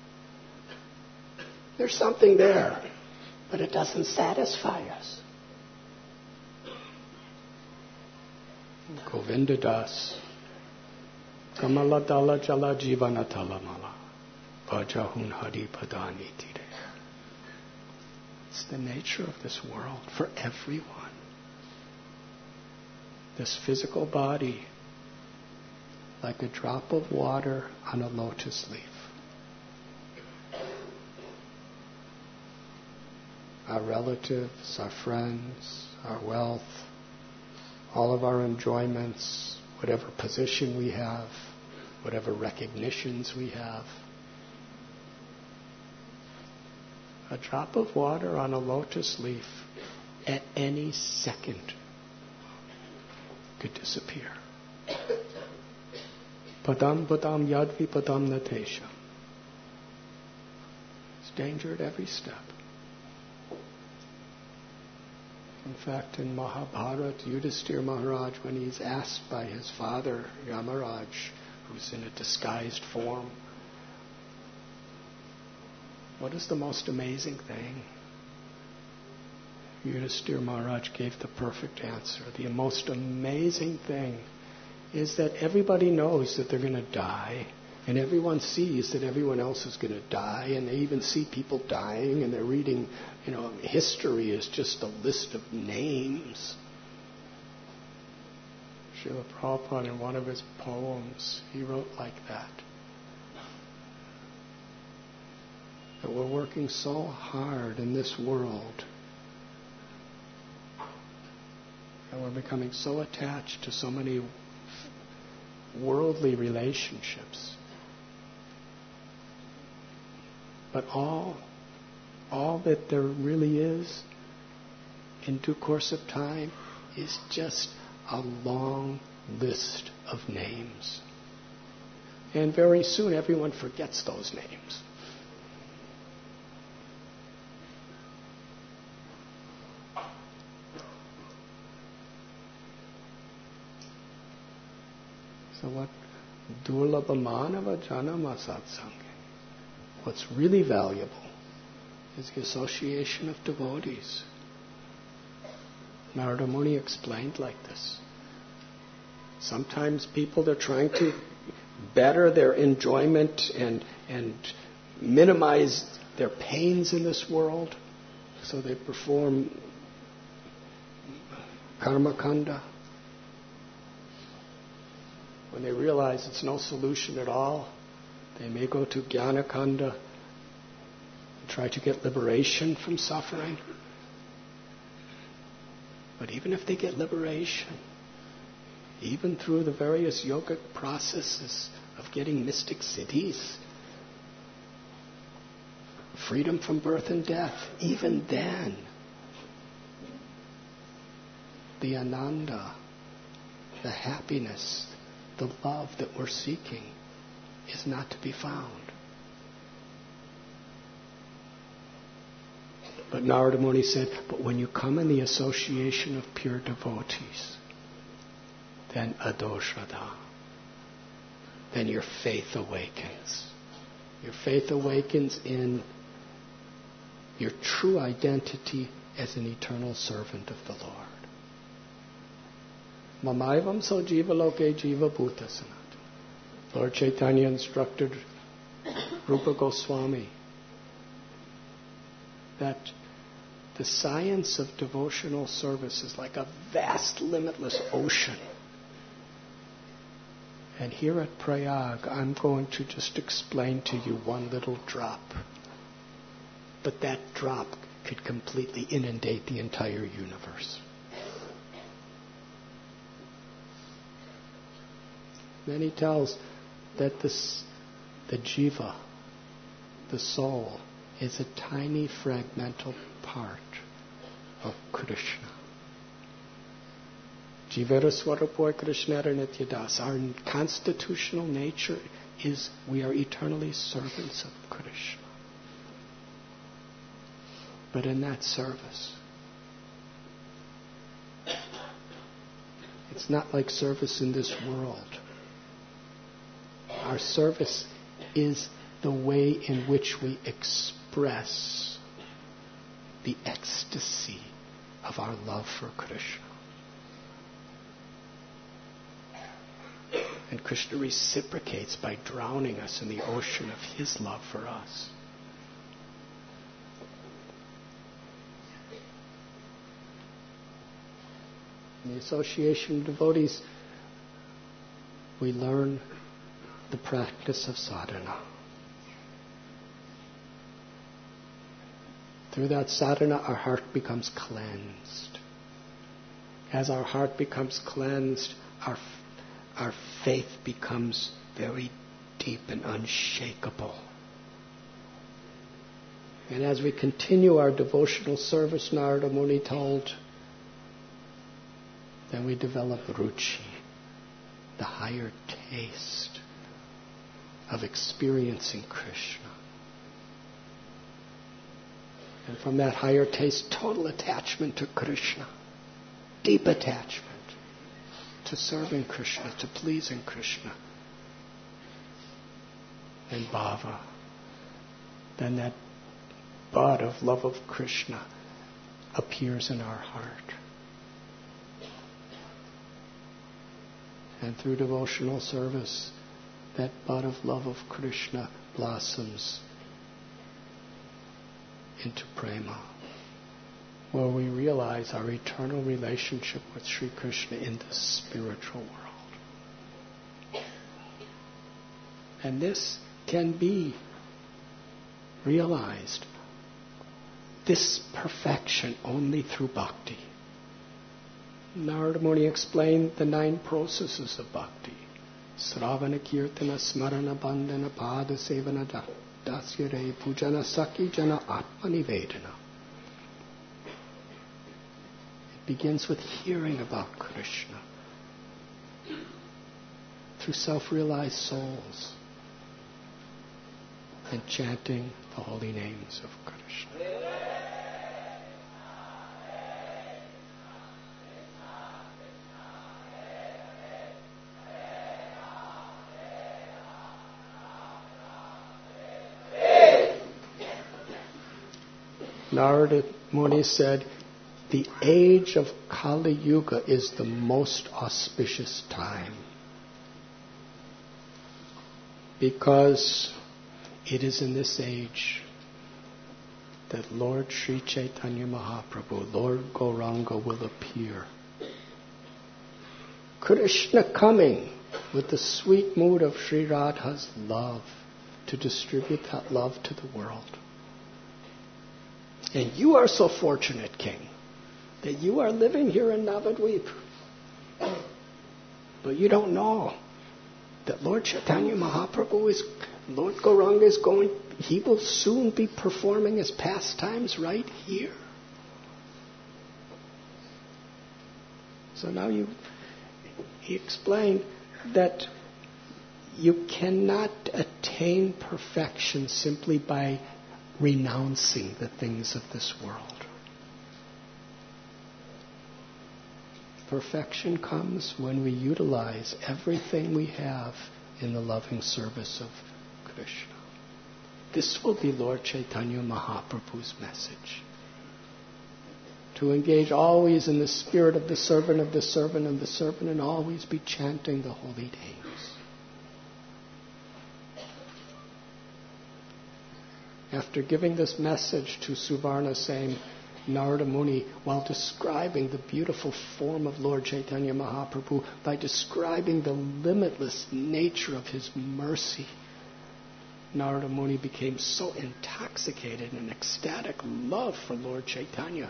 There's something there, but it doesn't satisfy us. Govinda Das, Kamala Dala Jala Jivana Talamala, Vajahun Hari Padani Tire. It's the nature of this world for everyone. This physical body, like a drop of water on a lotus leaf. Our relatives, our friends, our wealth, all of our enjoyments, whatever position we have, whatever recognitions we have. A drop of water on a lotus leaf at any second could disappear. Padam padam yadvi padam natesha. It's danger at every step. In fact, in Mahabharata, Yudhisthira Maharaj, when he's asked by his father, Yamaraj, who's in a disguised form, what is the most amazing thing? Yudhisthira Maharaj gave the perfect answer. The most amazing thing is that everybody knows that they're going to die, and everyone sees that everyone else is going to die, and they even see people dying, and they're reading, you know, history is just a list of names. Srila Prabhupada, in one of his poems, he wrote like that. That we're working so hard in this world, and we're becoming so attached to so many worldly relationships. But all, all that there really is, in due course of time, is just a long list of names. And very soon everyone forgets those names. So what? Durlabha manava janama satsanga. What's really valuable is the association of devotees. Narada Muni explained like this. Sometimes people, they're trying to better their enjoyment and, and minimize their pains in this world, so they perform karma kanda. When they realize it's no solution at all, they may go to jnana kanda and try to get liberation from suffering. But even if they get liberation, even through the various yogic processes of getting mystic siddhis, freedom from birth and death, even then, the ananda, the happiness, the love that we're seeking is not to be found. But Narada Muni said, but when you come in the association of pure devotees, then adoshada, then your faith awakens. Your faith awakens in your true identity as an eternal servant of the Lord. Mamaivam so jiva loke jiva bhuta sanat. Lord Chaitanya instructed Rupa Goswami that the science of devotional service is like a vast, limitless ocean. And here at Prayag, I'm going to just explain to you one little drop. But that drop could completely inundate the entire universe. Then he tells that this, the jiva, the soul, is a tiny fragmental part of Krishna. Jivara Swarapoy Krishnara Nityadas. Our constitutional nature is we are eternally servants of Krishna. But in that service, it's not like service in this world. Our service is the way in which we express the ecstasy of our love for Krishna. And Krishna reciprocates by drowning us in the ocean of his love for us. In the association of devotees, we learn the practice of sadhana. Through that sadhana, our heart becomes cleansed. As our heart becomes cleansed, our our faith becomes very deep and unshakable. And as we continue our devotional service, Narada Muni told, then we develop ruchi, the higher taste of experiencing Krishna. And from that higher taste, total attachment to Krishna, deep attachment to serving Krishna, to pleasing Krishna. And bhava, then that bud of love of Krishna appears in our heart. And through devotional service, that bud of love of Krishna blossoms into prema, where we realize our eternal relationship with Sri Krishna in the spiritual world. And this can be realized, this perfection, only through bhakti. Narada Muni explained the nine processes of bhakti. Sravana Kirtana Smarana Bandhana Pada Sevana Dasyare Pujana Saki Jana Atma Nivedana. It begins with hearing about Krishna through self-realized souls and chanting the holy names of Krishna. Narada Muni said, the age of Kali Yuga is the most auspicious time. Because it is in this age that Lord Sri Chaitanya Mahaprabhu, Lord Gauranga, will appear. Krishna coming with the sweet mood of Sri Radha's love to distribute that love to the world. And you are so fortunate, King, that you are living here in Navadvip. But you don't know that Lord Chaitanya Mahaprabhu is, Lord Gauranga is going, he will soon be performing his pastimes right here. So now you, he explained that you cannot attain perfection simply by renouncing the things of this world. Perfection comes when we utilize everything we have in the loving service of Krishna. This will be Lord Chaitanya Mahaprabhu's message. To engage always in the spirit of the servant of the servant of the servant and always be chanting the holy names. After giving this message to Suvarna, saying, Narada Muni, while describing the beautiful form of Lord Chaitanya Mahaprabhu, by describing the limitless nature of his mercy, Narada Muni became so intoxicated in ecstatic love for Lord Chaitanya.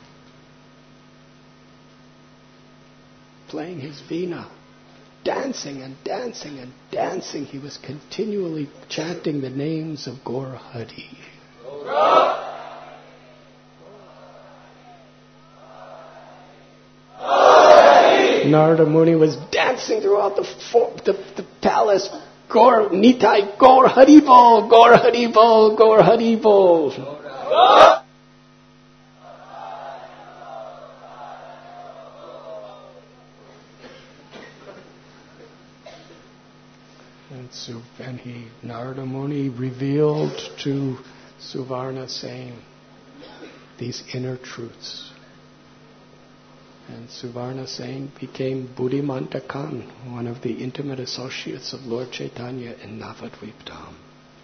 Playing his veena, dancing and dancing and dancing, he was continually chanting the names of Gaur Hari. Narada Muni was dancing throughout the, fo- the, the palace. Gaur Nitai, Gaur Haribol, Gaur Haribol, Gaur Haribol. And so, and he, Narada Muni revealed to Suvarna, saying these inner truths. And Suvarna saying became Buddhimanta Khan, one of the intimate associates of Lord Chaitanya in Navadvip Dham.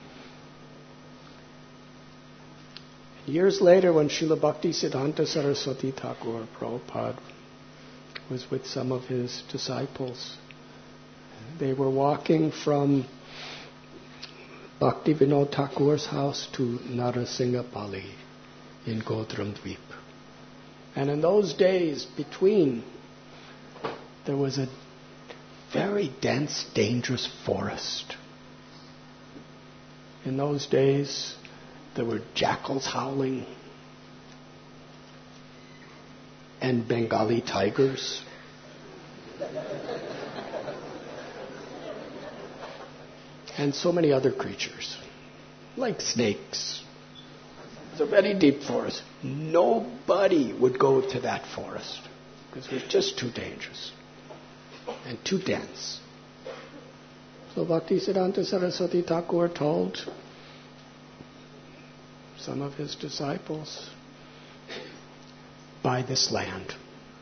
Years later, when Srila Bhakti Siddhanta Saraswati Thakur Prabhupada was with some of his disciples, they were walking from Bhakti Vinod Thakur's house to Narasimhapali in Godramdvip. And in those days between, there was a very dense, dangerous forest. In those days, there were jackals howling and Bengali tigers. And so many other creatures, like snakes. It was a very deep forest. Nobody would go to that forest because it was just too dangerous and too dense. So Bhaktisiddhanta Saraswati Thakur told some of his disciples, buy this land.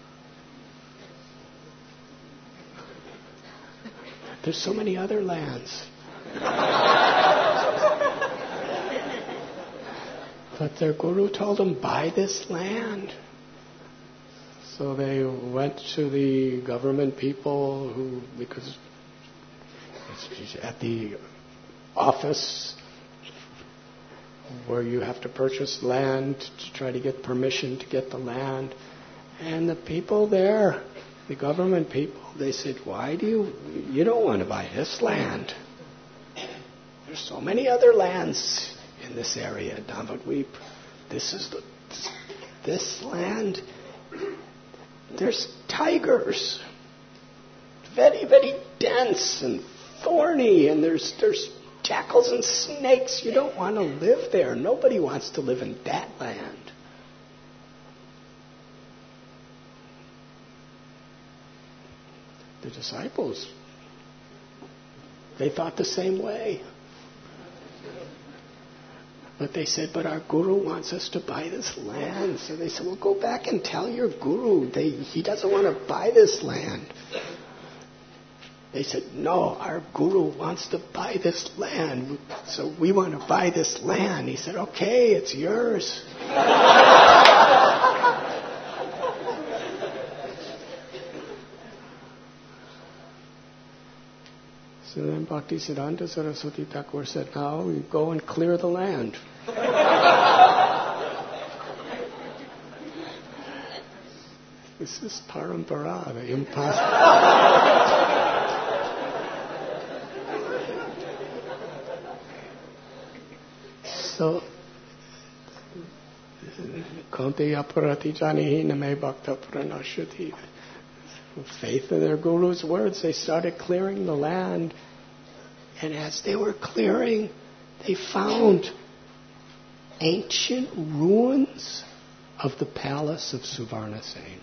There's so many other lands. But their guru told them, buy this land. So they went to the government people who, because at the office where you have to purchase land to try to get permission to get the land. And the people there, the government people, they said, why do you, you don't want to buy this land. There's so many other lands in this area, Navadvip. This is the, this, this land. There's tigers, very, very dense and thorny, and there's there's jackals and snakes. You don't want to live there. Nobody wants to live in that land. The disciples, they thought the same way. But they said, but our guru wants us to buy this land. So they said, well, go back and tell your guru. They, he doesn't want to buy this land. They said, no, our guru wants to buy this land. So we want to buy this land. He said, okay, it's yours. So then Bhaktisiddhanta Saraswati Thakur said, now we go and clear the land. This is parampara, the impossible. So, Kanti aparati janihi name bhakta pranashyati. Faith in their guru's words, they started clearing the land. And as they were clearing, they found ancient ruins of the palace of Suvarnasena.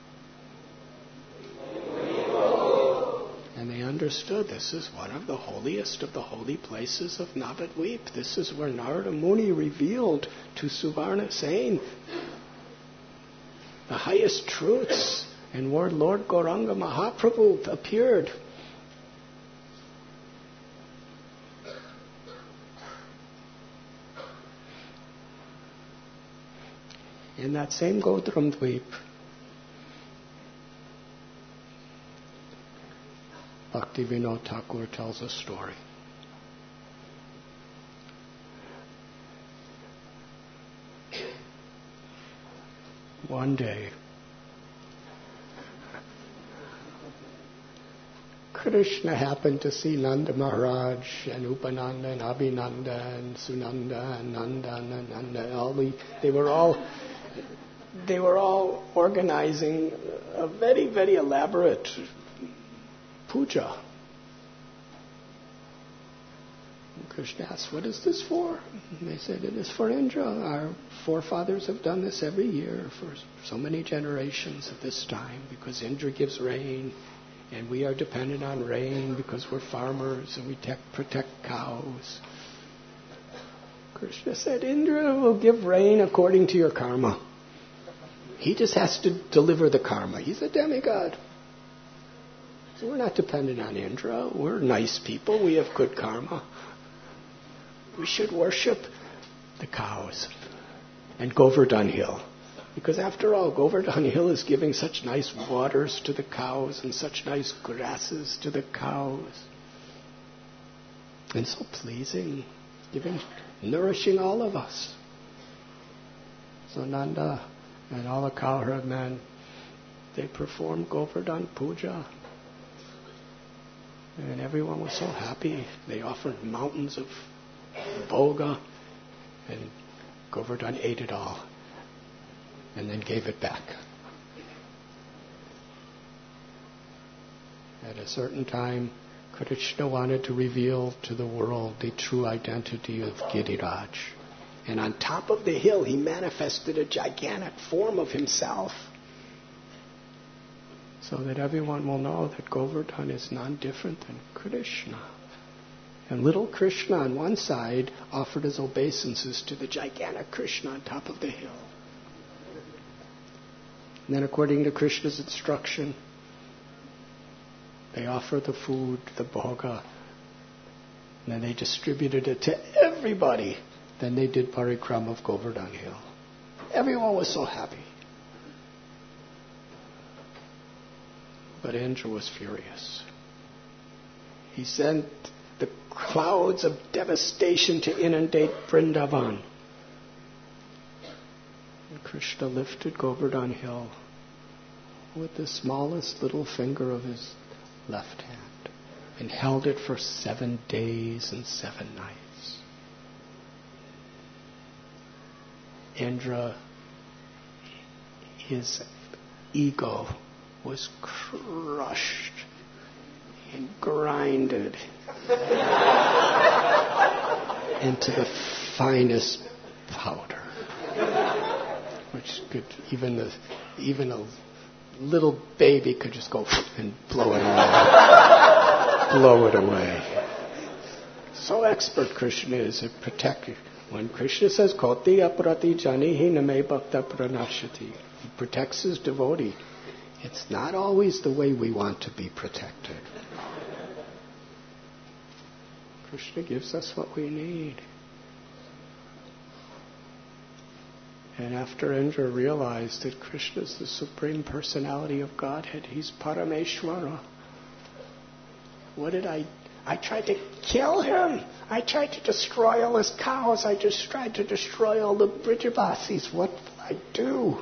And they understood this is one of the holiest of the holy places of Navadvip. This is where Narada Muni revealed to Suvarnasena the highest truths, and where Lord Gauranga Mahaprabhu appeared. In that same Godram Dweep, Bhaktivinoda Thakur tells a story. One day, Krishna happened to see Nanda Maharaj and Upananda and Abhinanda and Sunanda and Nanda and Nanda. All the, they were all they were all organizing a very, very elaborate puja. And Krishna asked, what is this for? And they said, it is for Indra. Our forefathers have done this every year for so many generations at this time because Indra gives rain. And we are dependent on rain because we're farmers and we te- protect cows. Krishna said, Indra will give rain according to your karma. He just has to deliver the karma. He's a demigod. So we're not dependent on Indra. We're nice people. We have good karma. We should worship the cows and Govardhan Hill. Because after all, Govardhan Hill is giving such nice waters to the cows and such nice grasses to the cows. And so pleasing, giving, nourishing all of us. So Nanda and all the cowherd men, they performed Govardhan Puja. And everyone was so happy. They offered mountains of bhoga, and Govardhan ate it all. And then gave it back. At a certain time, Krishna wanted to reveal to the world the true identity of Giriraj. And on top of the hill, he manifested a gigantic form of himself, so that everyone will know that Govardhan is none different than Krishna. And little Krishna on one side offered his obeisances to the gigantic Krishna on top of the hill. And then according to Krishna's instruction, they offered the food, the bhoga, and then they distributed it to everybody. Then they did parikrama of Govardhan Hill. Everyone was so happy. But Indra was furious. He sent the clouds of devastation to inundate Vrindavan. And Krishna lifted Govardhan Hill with the smallest little finger of his left hand and held it for seven days and seven nights. Indra, his ego was crushed and grinded into the finest powder, which could even the, even a little baby could just go and blow it away, blow it away. So expert Krishna is at protecting, When Krishna says, Koti aprati janihi name bhakta pranashati, he protects his devotee. It's not always the way we want to be protected. Krishna gives us what we need. And after Indra realized that Krishna is the Supreme Personality of Godhead, he's Parameshwara. What did I... I tried to kill him. I tried to destroy all his cows. I just tried to destroy all the Brijabasis. What will I do?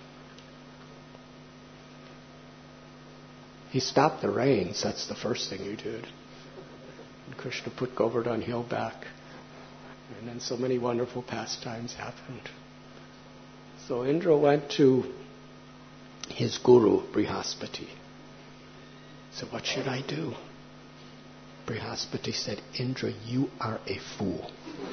He stopped the rains. That's the first thing he did. And Krishna put Govardhan Hill back. And then so many wonderful pastimes happened. So Indra went to his guru, Brihaspati. So what should I do? Brihaspati said, Indra, you are a fool.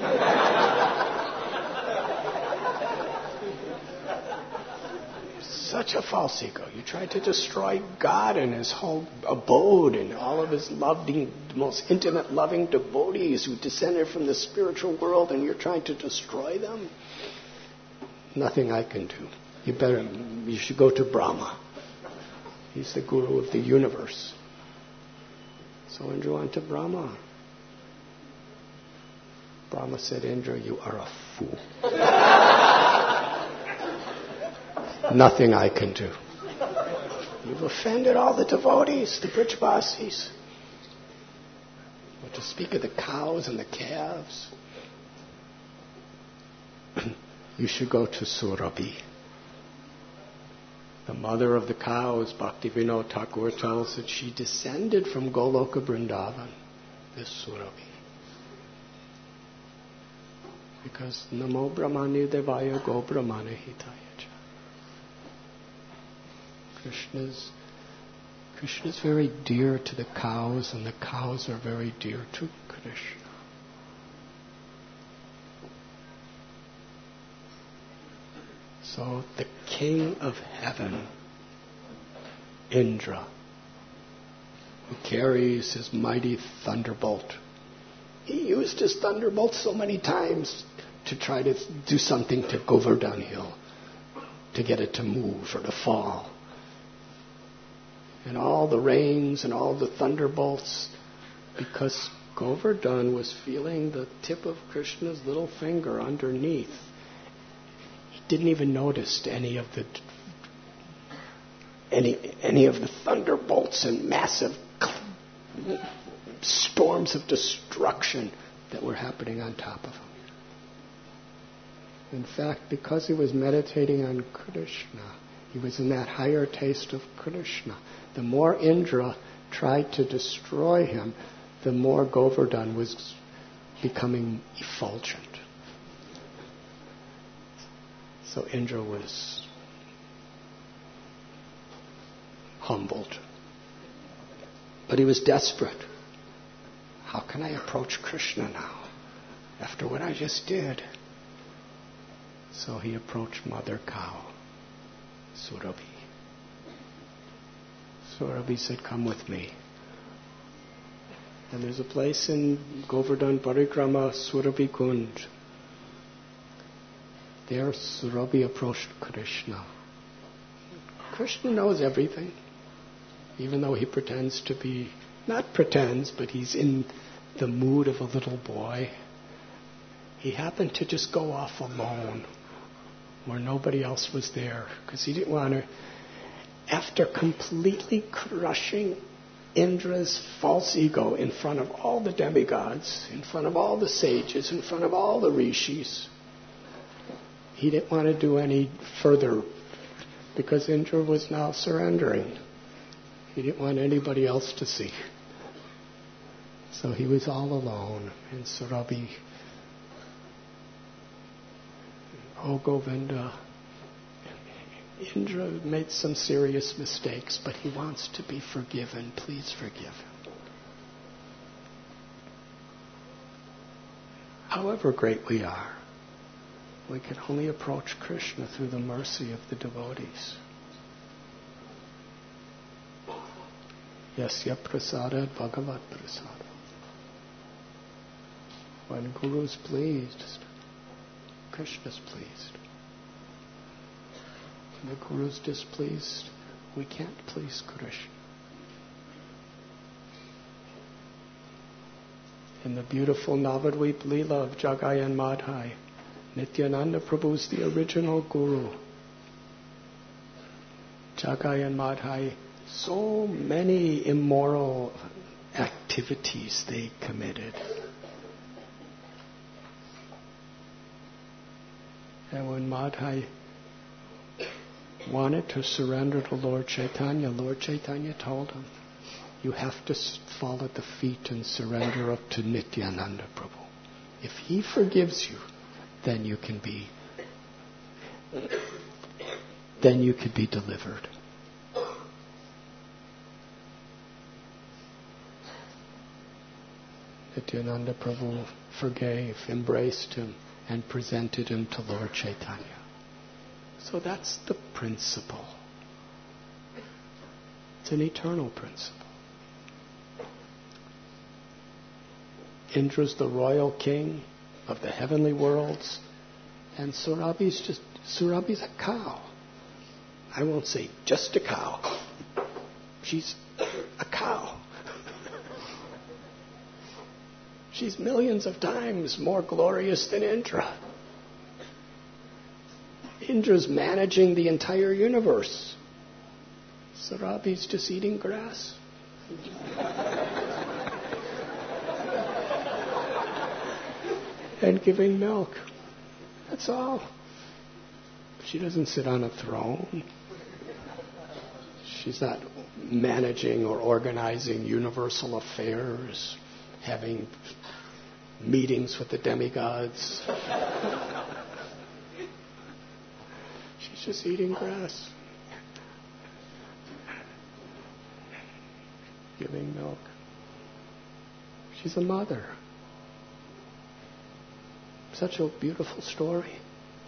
Such a false ego. You tried to destroy God and his whole abode and all of his loving, most intimate loving devotees who descended from the spiritual world, and you're trying to destroy them? Nothing I can do. You better, you should go to Brahma. He's the guru of the universe. So Indra went to Brahma. Brahma said, Indra, you are a fool. Nothing I can do. You've offended all the devotees, the Brijabasis. What to speak of the cows and the calves? You should go to Surabhi. The mother of the cows, Bhaktivinoda Thakur, tells that she descended from Goloka Vrindavan, this Surabhi. Because Namo Brahmani Devaya Go Brahmana Hitaya Cha. Krishna's, Krishna's very dear to the cows, and the cows are very dear to Krishna. So the king of heaven, Indra, who carries his mighty thunderbolt. He used his thunderbolt so many times to try to do something to Govardhan Hill, to get it to move or to fall. And all the rains and all the thunderbolts, because Govardhan was feeling the tip of Krishna's little finger underneath. Didn't even notice any of the any any of the thunderbolts and massive storms of destruction that were happening on top of him. In fact, because he was meditating on Krishna, he was in that higher taste of Krishna. The more Indra tried to destroy him, the more Govardhan was becoming effulgent. So Indra was humbled. But he was desperate. How can I approach Krishna now, after what I just did? So he approached Mother Cow, Surabhi. Surabhi said, come with me. And there's a place in Govardhan Parikrama, Surabhi Kund. There Surabhi approached Krishna. Krishna knows everything, even though he pretends to be, not pretends, but he's in the mood of a little boy. He happened to just go off alone where nobody else was there, because he didn't want to, after completely crushing Indra's false ego in front of all the demigods, in front of all the sages, in front of all the rishis, he didn't want to do any further, because Indra was now surrendering. He didn't want anybody else to see. So he was all alone in Surabhi. Oh, Govinda, Indra made some serious mistakes, but he wants to be forgiven. Please forgive him. However great we are, we can only approach Krishna through the mercy of the devotees. Yasya prasada bhagavat prasada. When Guru is pleased, Krishna's pleased. When the Guru's displeased, we can't please Krishna. In the beautiful Navadvip Leela of Jagai and Madhai, Nityananda Prabhu's the original Guru. Jagai and Madhai, so many immoral activities they committed. And when Madhai wanted to surrender to Lord Chaitanya, Lord Chaitanya told him, you have to fall at the feet and surrender up to Nityananda Prabhu. If he forgives you, then you can be, then you can be delivered. Nityananda Prabhu forgave, embraced him, and presented him to Lord Chaitanya. So that's the principle. It's an eternal principle. Indra's the royal king of the heavenly worlds, and Surabhi's just Surabhi's a cow. I won't say just a cow. She's a cow. She's millions of times more glorious than Indra. Indra's managing the entire universe. Surabhi's just eating grass. And giving milk. That's all. She doesn't sit on a throne. She's not managing or organizing universal affairs, having meetings with the demigods. She's just eating grass. Giving milk. She's a mother. Such a beautiful story.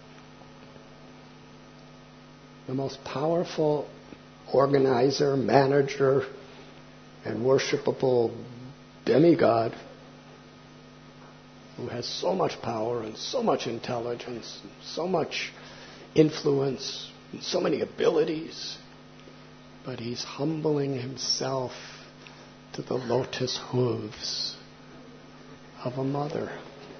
The most powerful organizer, manager, and worshipable demigod who has so much power and so much intelligence, and so much influence, and so many abilities, but he's humbling himself to the lotus hooves of a mother.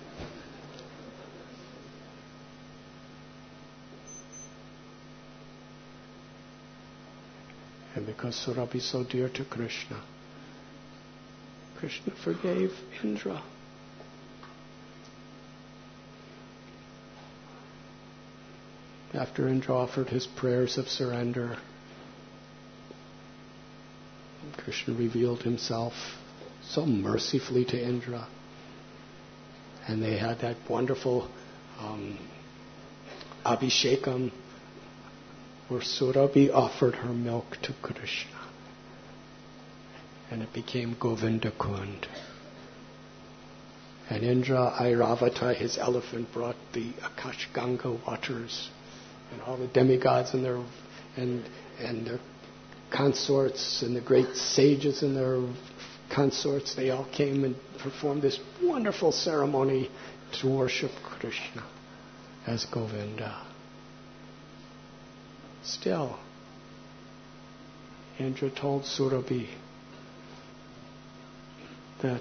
And because Surabhi is so dear to Krishna, Krishna forgave Indra. After Indra offered his prayers of surrender, Krishna revealed himself so mercifully to Indra. And they had that wonderful um, Abhishekam, where Surabhi offered her milk to Krishna. And it became Govinda Kund. And Indra, Airavata, his elephant, brought the Akash Ganga waters. And all the demigods and their and and their consorts and the great sages and their consorts, they all came and performed this wonderful ceremony to worship Krishna as Govinda. Still, Indra told Surabhi that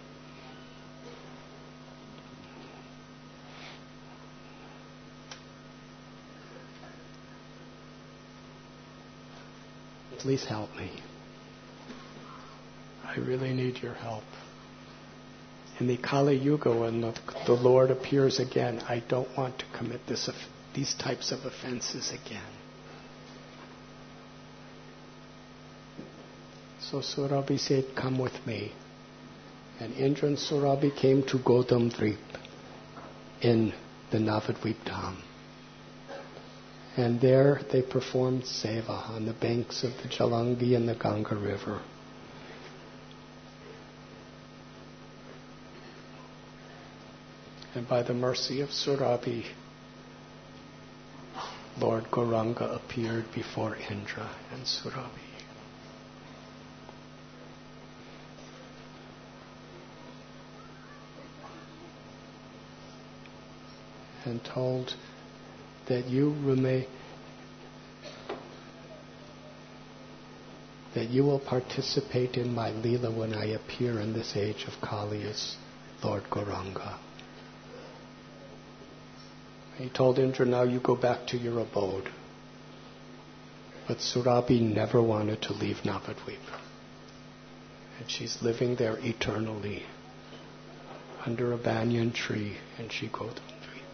please help me. I really need your help. In the Kali Yuga, when the, the Lord appears again, I don't want to commit this, these types of offenses again. So Surabhi said, come with me. And Indra and Surabhi came to Godam Dvip in the Navadvip Dham. And there they performed seva on the banks of the Jalangi and the Ganga River. And by the mercy of Surabhi, Lord Gauranga appeared before Indra and Surabhi. and told that you remain, that you will participate in my Leela when I appear in this age of Kali as Lord Gauranga. He told Indra, now you go back to your abode. But Surabhi never wanted to leave Navadvip. And she's living there eternally under a banyan tree in Shigodam Dweep.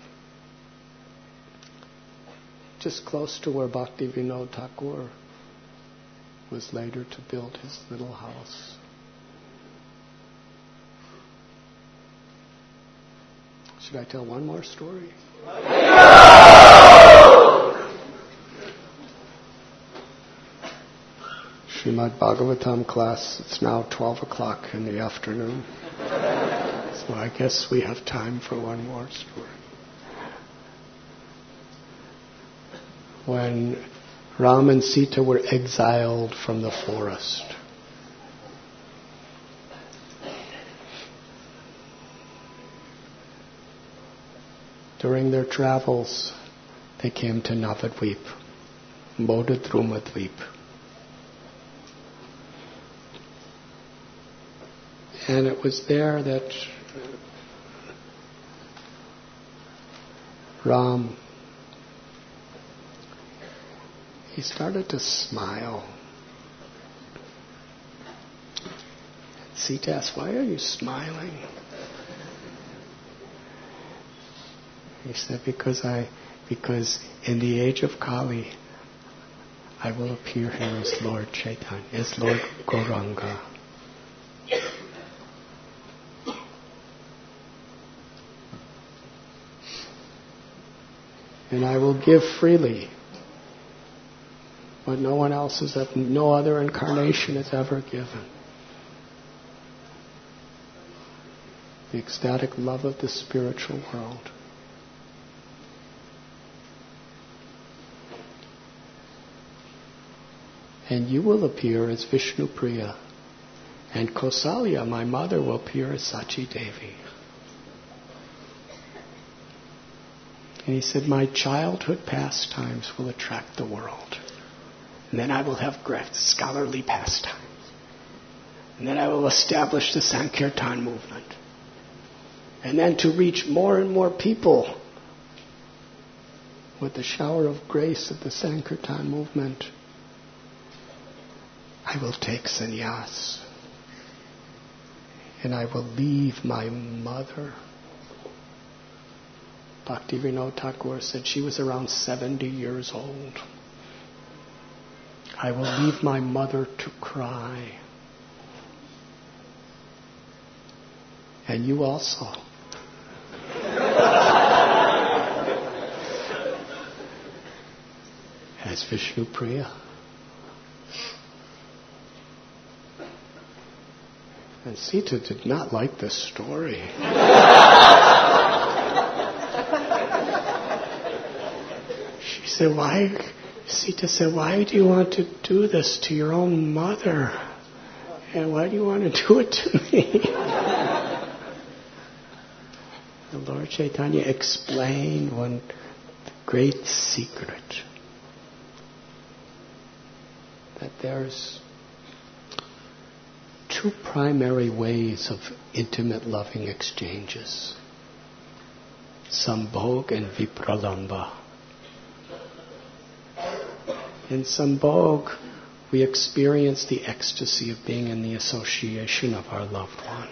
Just close to where Bhaktivinoda Thakur was later to build his little house. Should I tell one more story? Srimad Bhagavatam class, it's now twelve o'clock in the afternoon. So I guess we have time for one more story. When Ram and Sita were exiled from the forest, during their travels, they came to Navadvip, Bodhidrumadvip. And it was there that Ram, he started to smile. Sita asked, why are you smiling? He said, because I, because in the age of Kali, I will appear here as Lord Chaitanya, as Lord Gauranga. And I will give freely what no one else has, no other incarnation has ever given. The ecstatic love of the spiritual world. And you will appear as Vishnu Priya. And Kausalya, my mother, will appear as Sachi Devi. And he said, my childhood pastimes will attract the world. And then I will have great scholarly pastimes. And then I will establish the Sankirtan movement. And then to reach more and more people with the shower of grace of the Sankirtan movement, I will take sannyas. And I will leave my mother. Bhaktivinoda Thakur said she was around seventy years old. I will leave my mother to cry. And you also. As Vishnu Priya. And Sita did not like this story. She said, why, Sita said, why do you want to do this to your own mother? And why do you want to do it to me? The Lord Chaitanya explained one great secret. That there's two primary ways of intimate loving exchanges. Sambhog and Vipralamba. In Sambhog, we experience the ecstasy of being in the association of our loved one.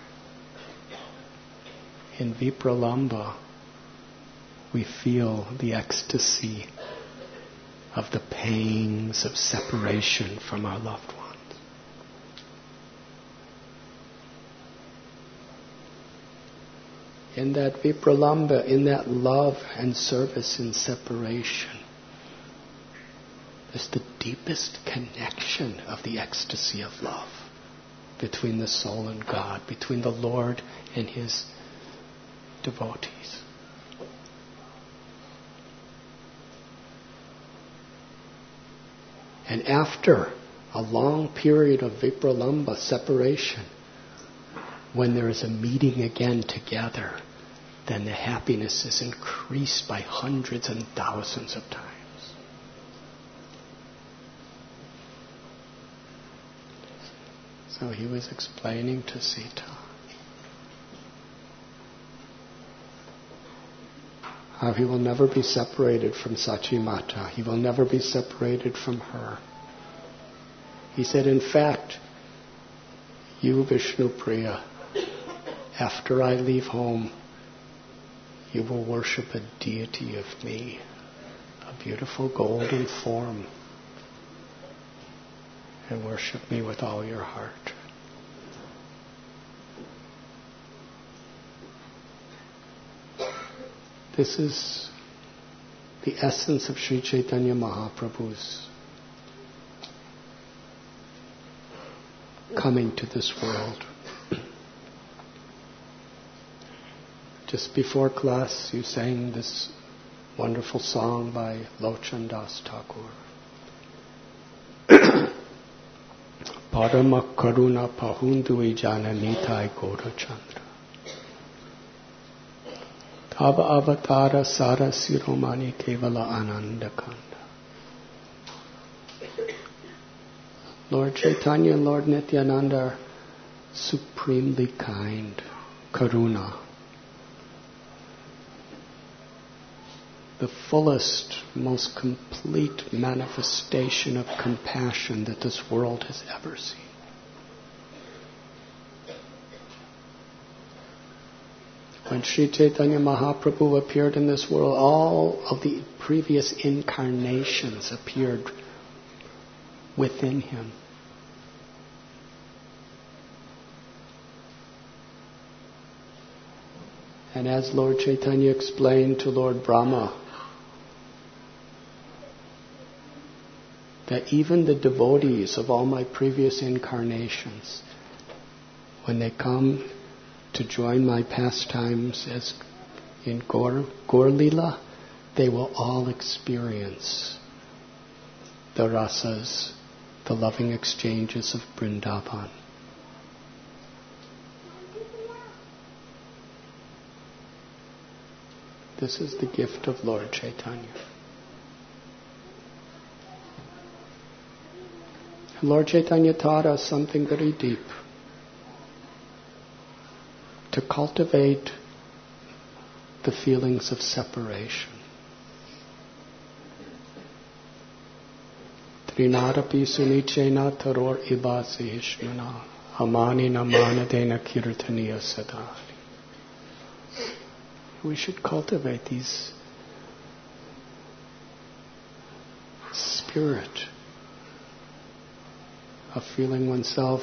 In Vipralamba, we feel the ecstasy of the pangs of separation from our loved ones. In that Vipralamba, in that love and service in separation, is the deepest connection of the ecstasy of love between the soul and God, between the Lord and His devotees. And after a long period of Vipralamba separation, when there is a meeting again together, then the happiness is increased by hundreds and thousands of times. So he was explaining to Sita how he will never be separated from Sachimata. He will never be separated from her. He said, in fact, you, Vishnupriya, after I leave home, you will worship a deity of me, a beautiful golden form, and worship me with all your heart. This is the essence of Sri Chaitanya Mahaprabhu's coming to this world. Just before class, you sang this wonderful song by Lochan Das Thakur. Parama Karuna Pahundui Jana Nitai Gaura Chandra. Tava Avatara Sara Siromani Kevala Ananda Kanda. Lord Chaitanya and Lord Nityananda are supremely kind. Karuna. The fullest, most complete manifestation of compassion that this world has ever seen. When Sri Chaitanya Mahaprabhu appeared in this world, all of the previous incarnations appeared within him. And as Lord Chaitanya explained to Lord Brahma, that even the devotees of all my previous incarnations, when they come to join my pastimes as in Gaur, Gaur Lila, they will all experience the rasas, the loving exchanges of Vrindavan. This is the gift of Lord Chaitanya. Lord Chaitanya taught us something very deep. To cultivate the feelings of separation. Trinadapi sunichena taror ibasi hishmana amani namanadena kirtaniya sadani. We should cultivate these spirit of feeling oneself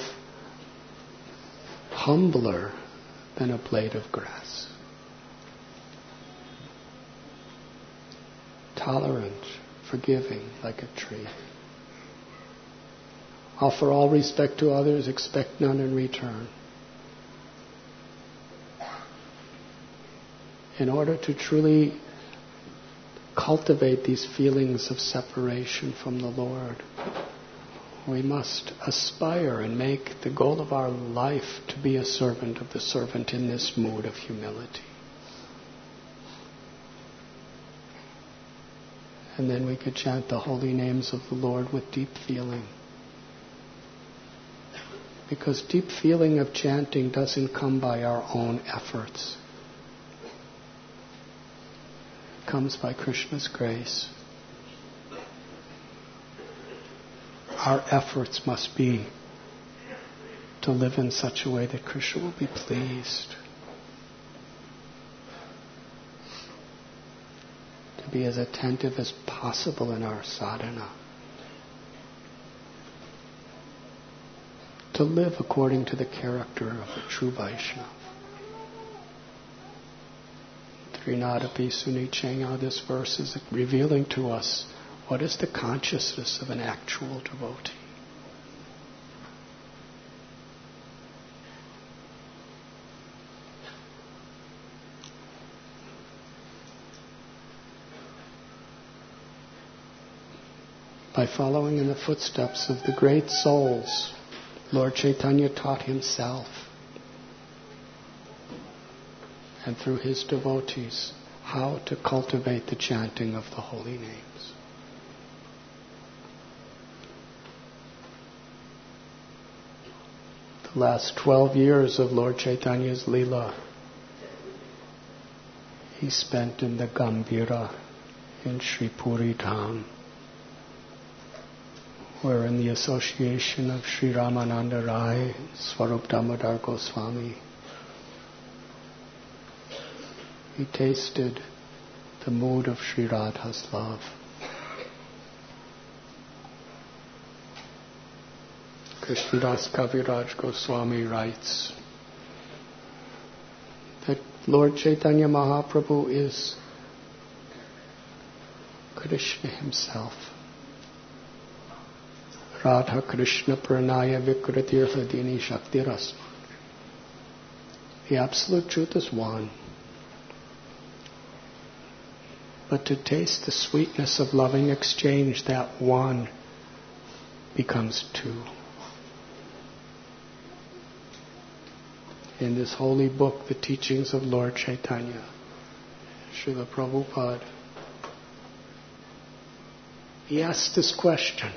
humbler than a blade of grass. Tolerant, forgiving like a tree. Offer all respect to others, expect none in return. In order to truly cultivate these feelings of separation from the Lord, we must aspire and make the goal of our life to be a servant of the servant in this mood of humility. And then we could chant the holy names of the Lord with deep feeling. Because deep feeling of chanting doesn't come by our own efforts. It comes by Krishna's grace. Our efforts must be to live in such a way that Krishna will be pleased. To be as attentive as possible in our sadhana. To live according to the character of a true Vaishnava. Trinadapi Sunichenya, this verse is revealing to us what is the consciousness of an actual devotee. By following in the footsteps of the great souls, Lord Chaitanya taught himself. and through his devotees how to cultivate the chanting of the holy names. The last twelve years of Lord Chaitanya's Leela he spent in the Gambhira in Sri Puri Dham, where in the association of Sri Ramananda Rai, Swarup Damodar Goswami, he tasted the mood of Sri Radha's love. Krishnadas Kaviraj Goswami writes that Lord Chaitanya Mahaprabhu is Krishna himself. Radha Krishna Pranaya Vikratirtha Dini Shaktirasma. The absolute truth is one. But to taste the sweetness of loving exchange, that one becomes two. In this holy book, The Teachings of Lord Chaitanya, Srila Prabhupada, he asked this question.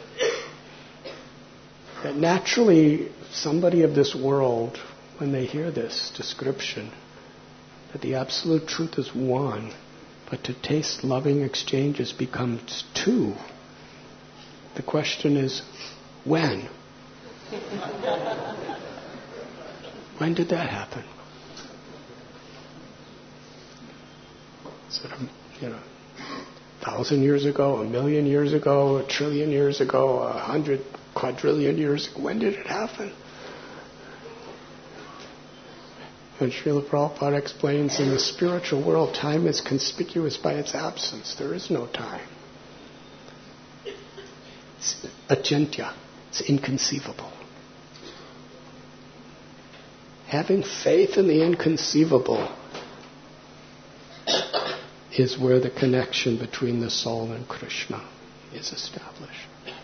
That naturally, somebody of this world, when they hear this description, that the absolute truth is one, but to taste loving exchanges becomes two. The question is, when? When did that happen? Is it, a, you know, a thousand years ago, a million years ago, a trillion years ago, a hundred quadrillion years ago? When did it happen? And Srila Prabhupada explains, in the spiritual world, time is conspicuous by its absence. There is no time. It's achintya. It's inconceivable. Having faith in the inconceivable is where the connection between the soul and Krishna is established.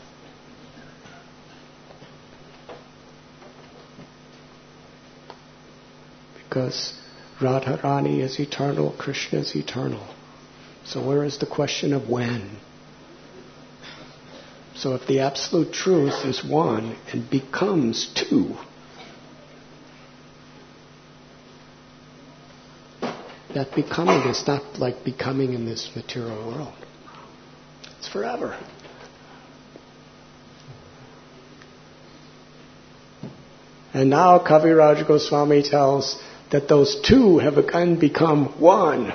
Because Radharani is eternal, Krishna is eternal. So where is the question of when? So if the absolute truth is one and becomes two, that becoming is not like becoming in this material world. It's forever. And now Kaviraj Goswami tells that those two have again become one.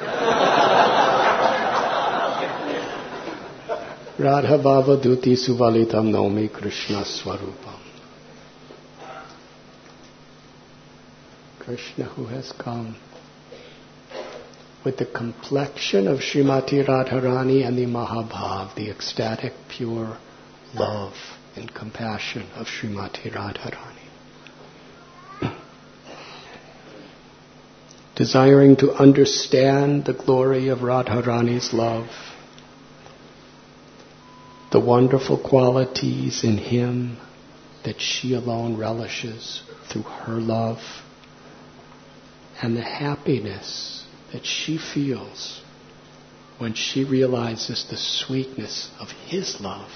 Radha Bhava Duti Suvalitam Naumi Krishna Swarupam. Krishna who has come with the complexion of Srimati Radharani and the Mahabhav, the ecstatic, pure love and compassion of Srimati Radharani. Desiring to understand the glory of Radharani's love, the wonderful qualities in him that she alone relishes through her love, and the happiness that she feels when she realizes the sweetness of his love.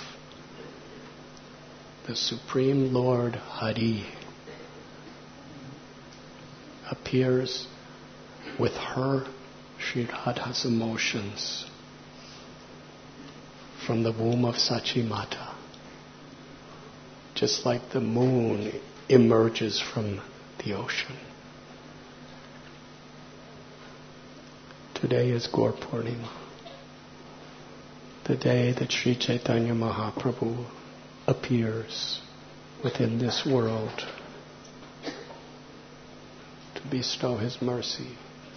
The Supreme Lord Hari appears with her, Sri Radha's emotions, from the womb of Sachimata, just like the moon emerges from the ocean. Today is Gaur Purnima, the day that Sri Chaitanya Mahaprabhu appears within this world to bestow his mercy.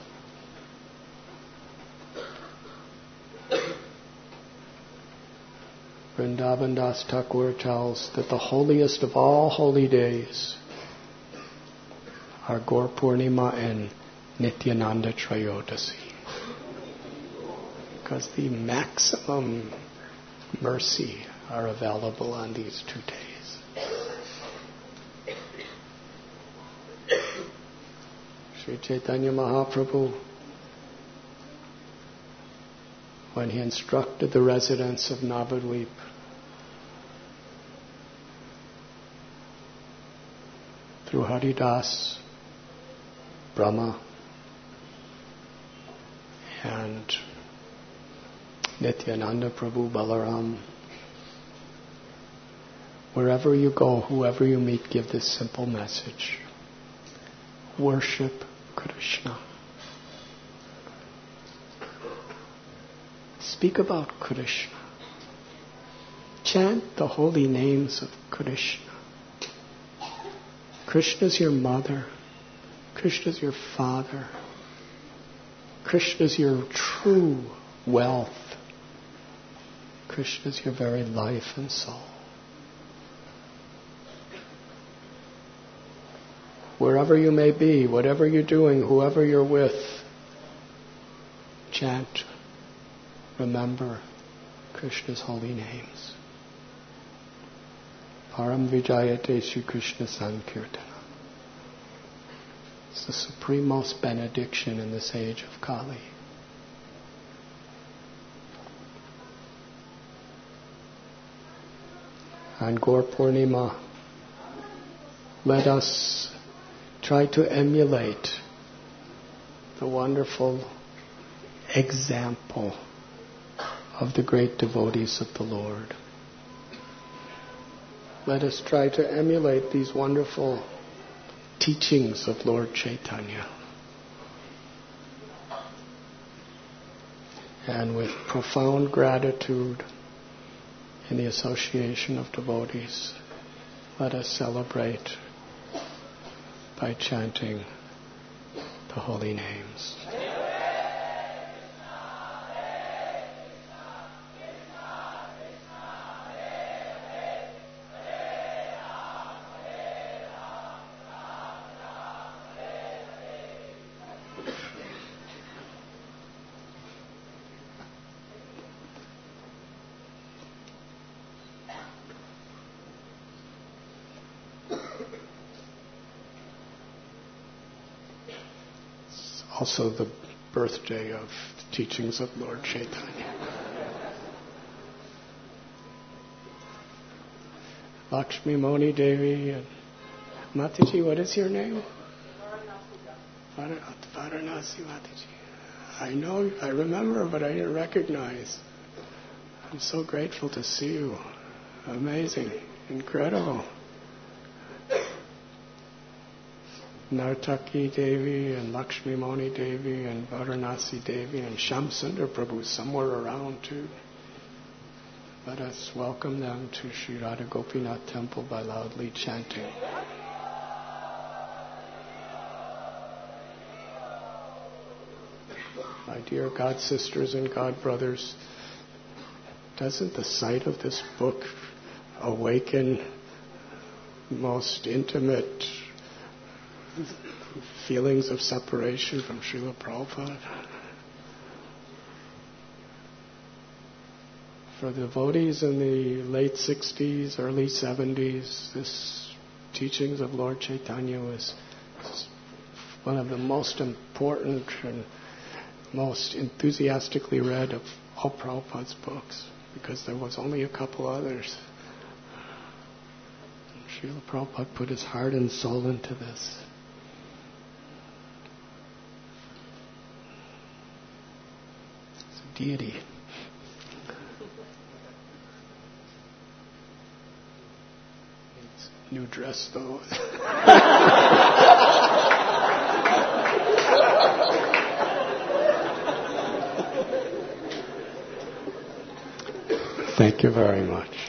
Vrindavan Das Thakur tells that the holiest of all holy days are Gaur Purnima and Nityananda Trayodasi, because the maximum mercy are available on these two days. Sri Chaitanya Mahaprabhu, when he instructed the residents of Navadvip, through Haridas, Brahma, and Nityananda Prabhu, Balaram, wherever you go, whoever you meet, give this simple message. Worship Krishna. Speak about Krishna. Chant the holy names of Krishna. Krishna is your mother. Krishna is your father. Krishna is your true wealth. Krishna is your very life and soul. Wherever you may be, whatever you're doing, whoever you're with, chant, remember Krishna's holy names. Param Vijayate Sri Krishna Sankirtana. It's the supremost benediction in this age of Kali. On Gaur Purnima, let us try to emulate the wonderful example of the great devotees of the Lord. Let us try to emulate these wonderful teachings of Lord Chaitanya. And with profound gratitude in the association of devotees, let us celebrate by chanting the holy names. Also the birthday of the teachings of Lord Chaitanya. Lakshmi Moni Devi and Mataji, what is your name? Varanasi Mataji. I know, I remember, but I didn't recognize. I'm so grateful to see you. Amazing, incredible. Nartaki Devi and Lakshmi Moni Devi and Varanasi Devi and Shamsundar Prabhu somewhere around too. Let us welcome them to Sri Radha Gopinath Temple by loudly chanting. My dear God sisters and God brothers, doesn't the sight of this book awaken most intimate feelings of separation from Srila Prabhupada? For the devotees in the late sixties, early seventies, this teachings of Lord Chaitanya was one of the most important and most enthusiastically read of all Prabhupada's books, because there was only a couple others. And Srila Prabhupada put his heart and soul into this. Deity. It's a new dress though. Thank you very much.